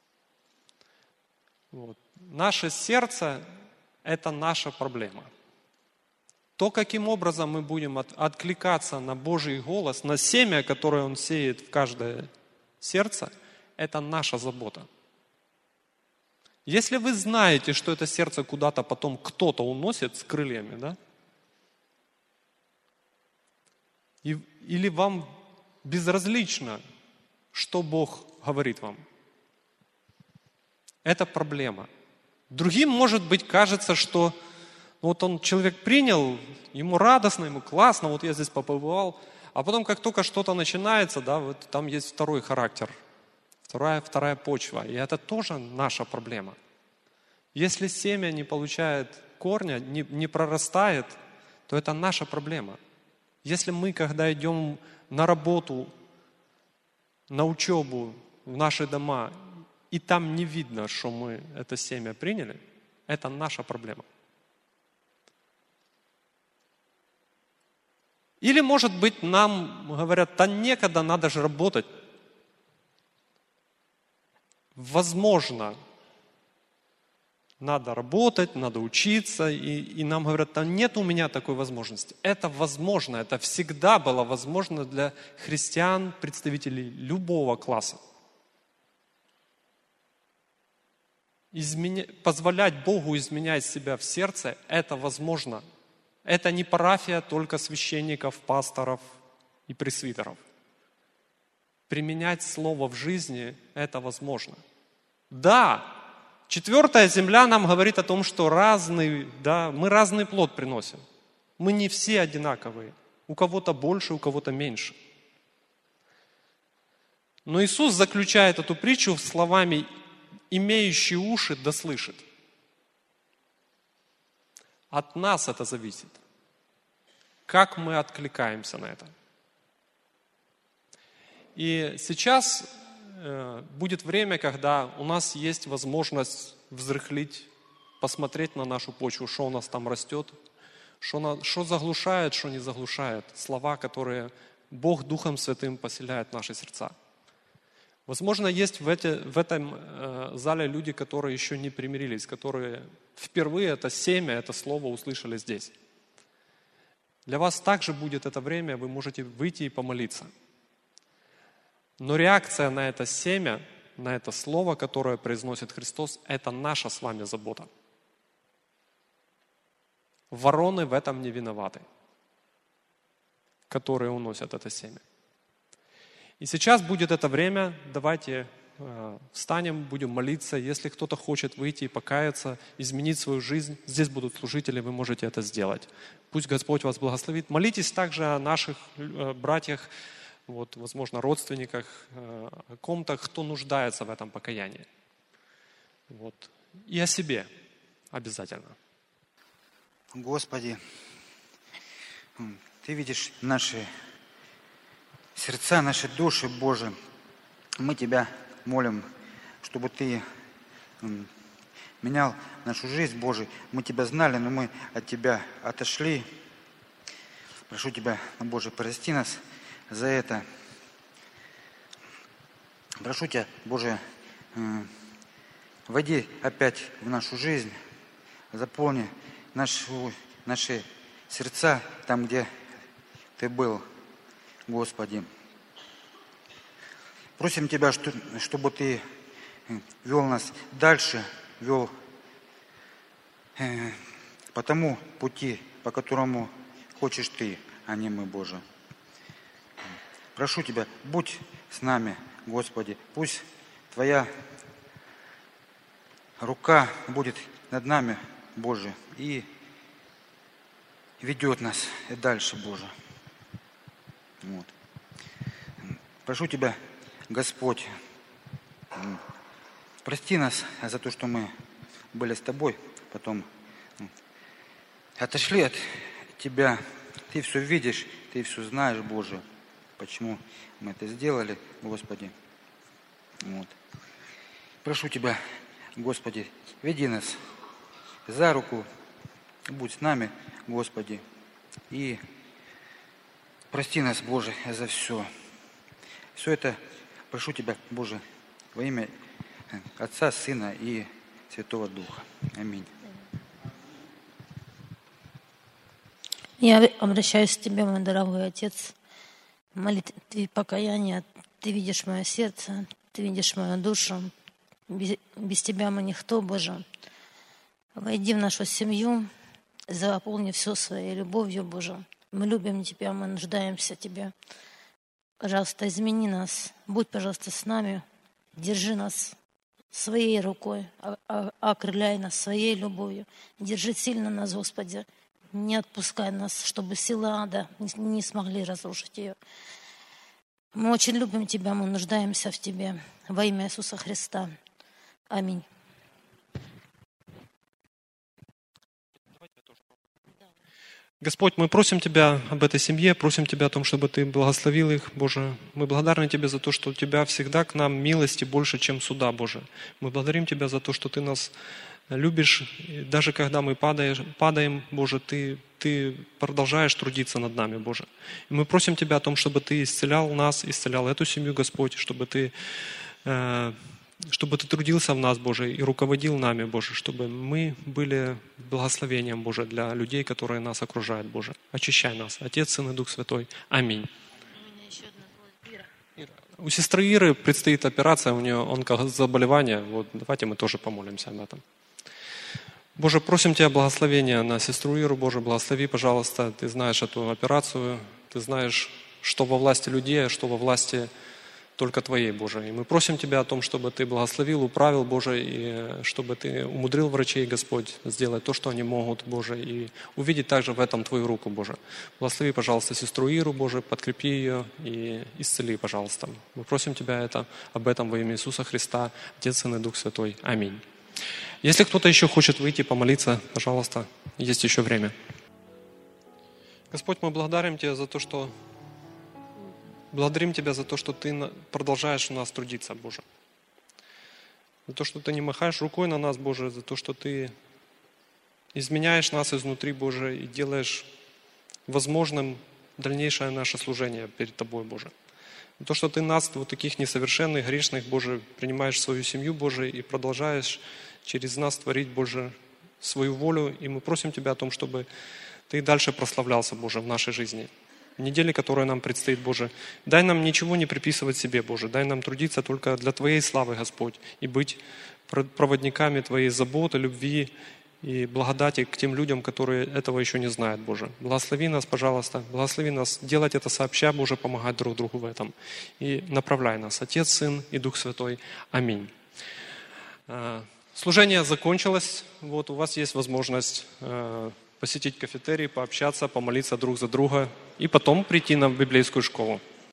Вот. Наше сердце – это наша проблема. То, каким образом мы будем от, откликаться на Божий голос, на семя, которое Он сеет в каждое сердце, это наша забота. Если вы знаете, что это сердце куда-то потом кто-то уносит с крыльями, да? И, или вам безразлично, что Бог говорит вам, это проблема. Другим, может быть, кажется, что вот он, человек принял, ему радостно, ему классно, вот я здесь побывал, а потом, как только что-то начинается, да, вот там есть второй характер, вторая, вторая почва, и это тоже наша проблема. Если семя не получает корня, не, не прорастает, то это наша проблема. Если мы, когда идем на работу, на учебу, в наши дома, и там не видно, что мы это семя приняли, это наша проблема. Или, может быть, нам говорят, да некогда, надо же работать. Возможно, надо работать, надо учиться, и, и нам говорят, да нет у меня такой возможности. Это возможно, это всегда было возможно для христиан, представителей любого класса. Изменя... Позволять Богу изменять себя в сердце, это возможно. Это не парафия только священников, пасторов и пресвитеров. Применять Слово в жизни, это возможно. Да, четвертая земля нам говорит о том, что разный, да, мы разный плод приносим. Мы не все одинаковые. У кого-то больше, у кого-то меньше. Но Иисус заключает эту притчу словами «имеющий уши да слышит». От нас это зависит. Как мы откликаемся на это. И сейчас э, будет время, когда у нас есть возможность взрыхлить, посмотреть на нашу почву, что у нас там растет, что, на, что заглушает, что не заглушает. Слова, которые Бог Духом Святым поселяет в наши сердца. Возможно, есть в, эти, в этом э, зале люди, которые еще не примирились, которые впервые это семя, это слово услышали здесь. Для вас также будет это время, вы можете выйти и помолиться. Но реакция на это семя, на это слово, которое произносит Христос, это наша с вами забота. Вороны в этом не виноваты, которые уносят это семя. И сейчас будет это время, давайте э, встанем, будем молиться. Если кто-то хочет выйти и покаяться, изменить свою жизнь, здесь будут служители, вы можете это сделать. Пусть Господь вас благословит. Молитесь также о наших э, братьях, вот, возможно, родственниках, э, о ком-то, кто нуждается в этом покаянии. Вот. И о себе обязательно. Господи, Ты видишь наши сердца, наши души, Боже. Мы Тебя молим, чтобы Ты менял нашу жизнь, Боже. Мы Тебя знали, но мы от Тебя отошли. Прошу Тебя, Боже, прости нас за это. Прошу Тебя, Боже, войди опять в нашу жизнь, заполни нашу, наши сердца там, где Ты был, Господи. Просим Тебя, чтобы Ты вел нас дальше, вел по тому пути, по которому хочешь Ты, а не мы, Боже. Прошу Тебя, будь с нами, Господи. Пусть Твоя рука будет над нами, Боже, и ведет нас и дальше, Боже. Вот. Прошу Тебя, Господь, прости нас за то, что мы были с Тобой, потом отошли от Тебя. Ты все видишь, Ты все знаешь, Боже, почему мы это сделали, Господи. Вот. Прошу Тебя, Господи, веди нас за руку, будь с нами, Господи, и прости нас, Боже, за все. Все это прошу Тебя, Боже, во имя Отца, Сына и Святого Духа. Аминь. Я обращаюсь к Тебе, мой дорогой Отец, в молитве покаяния. Ты видишь мое сердце, Ты видишь мою душу. Без, без Тебя мы никто, Боже. Войди в нашу семью, заполни все своей любовью, Боже. Мы любим Тебя, мы нуждаемся в Тебе. Пожалуйста, измени нас. Будь, пожалуйста, с нами. Держи нас своей рукой, окрыляй нас своей любовью. Держи сильно нас, Господи. Не отпускай нас, чтобы силы ада не смогли разрушить ее. Мы очень любим Тебя, мы нуждаемся в Тебе. Во имя Иисуса Христа. Аминь. Господь, мы просим Тебя об этой семье, просим Тебя о том, чтобы Ты благословил их, Боже. Мы благодарны Тебе за то, что у Тебя всегда к нам милости больше, чем суда, Боже. Мы благодарим Тебя за то, что Ты нас любишь, и даже когда мы падаешь, падаем, Боже, Ты, Ты продолжаешь трудиться над нами, Боже. И мы просим Тебя о том, чтобы Ты исцелял нас, исцелял эту семью, Господь, чтобы Ты... Э, чтобы Ты трудился в нас, Боже, и руководил нами, Боже, чтобы мы были благословением, Боже, для людей, которые нас окружают, Боже. Очищай нас, Отец, Сын и Дух Святой. Аминь. У сестры Иры предстоит операция, у нее онкозаболевание. Вот, давайте мы тоже помолимся об этом. Боже, просим Тебя благословения на сестру Иру, Боже, благослови, пожалуйста. Ты знаешь эту операцию, Ты знаешь, что во власти людей, а что во власти только Твоей, Боже. И мы просим Тебя о том, чтобы Ты благословил, управил, Боже, и чтобы Ты умудрил врачей, Господь, сделать то, что они могут, Боже, и увидеть также в этом Твою руку, Боже. Благослови, пожалуйста, сестру Иру, Боже, подкрепи ее и исцели, пожалуйста. Мы просим Тебя это, об этом во имя Иисуса Христа, Отец, Сын и Дух Святой. Аминь. Если кто-то еще хочет выйти помолиться, пожалуйста, есть еще время. Господь, мы благодарим Тебя за то, что Благодарим Тебя за то, что Ты продолжаешь у нас трудиться, Боже. За то, что Ты не махаешь рукой на нас, Боже, за то, что Ты изменяешь нас изнутри, Боже, и делаешь возможным дальнейшее наше служение перед Тобой, Боже. За то, что Ты нас, вот таких несовершенных, грешных, Боже, принимаешь в свою семью, Боже, и продолжаешь через нас творить, Боже, свою волю. И мы просим Тебя о том, чтобы Ты дальше прославлялся, Боже, в нашей жизни. В неделе, которая нам предстоит, Боже, дай нам ничего не приписывать себе, Боже, дай нам трудиться только для Твоей славы, Господь, и быть проводниками Твоей заботы, любви и благодати к тем людям, которые этого еще не знают, Боже. Благослови нас, пожалуйста, благослови нас делать это сообща, Боже, помогать друг другу в этом. И направляй нас, Отец, Сын и Дух Святой. Аминь. Служение закончилось, вот у вас есть возможность посетить кафетерий, пообщаться, помолиться друг за друга и потом прийти на библейскую школу.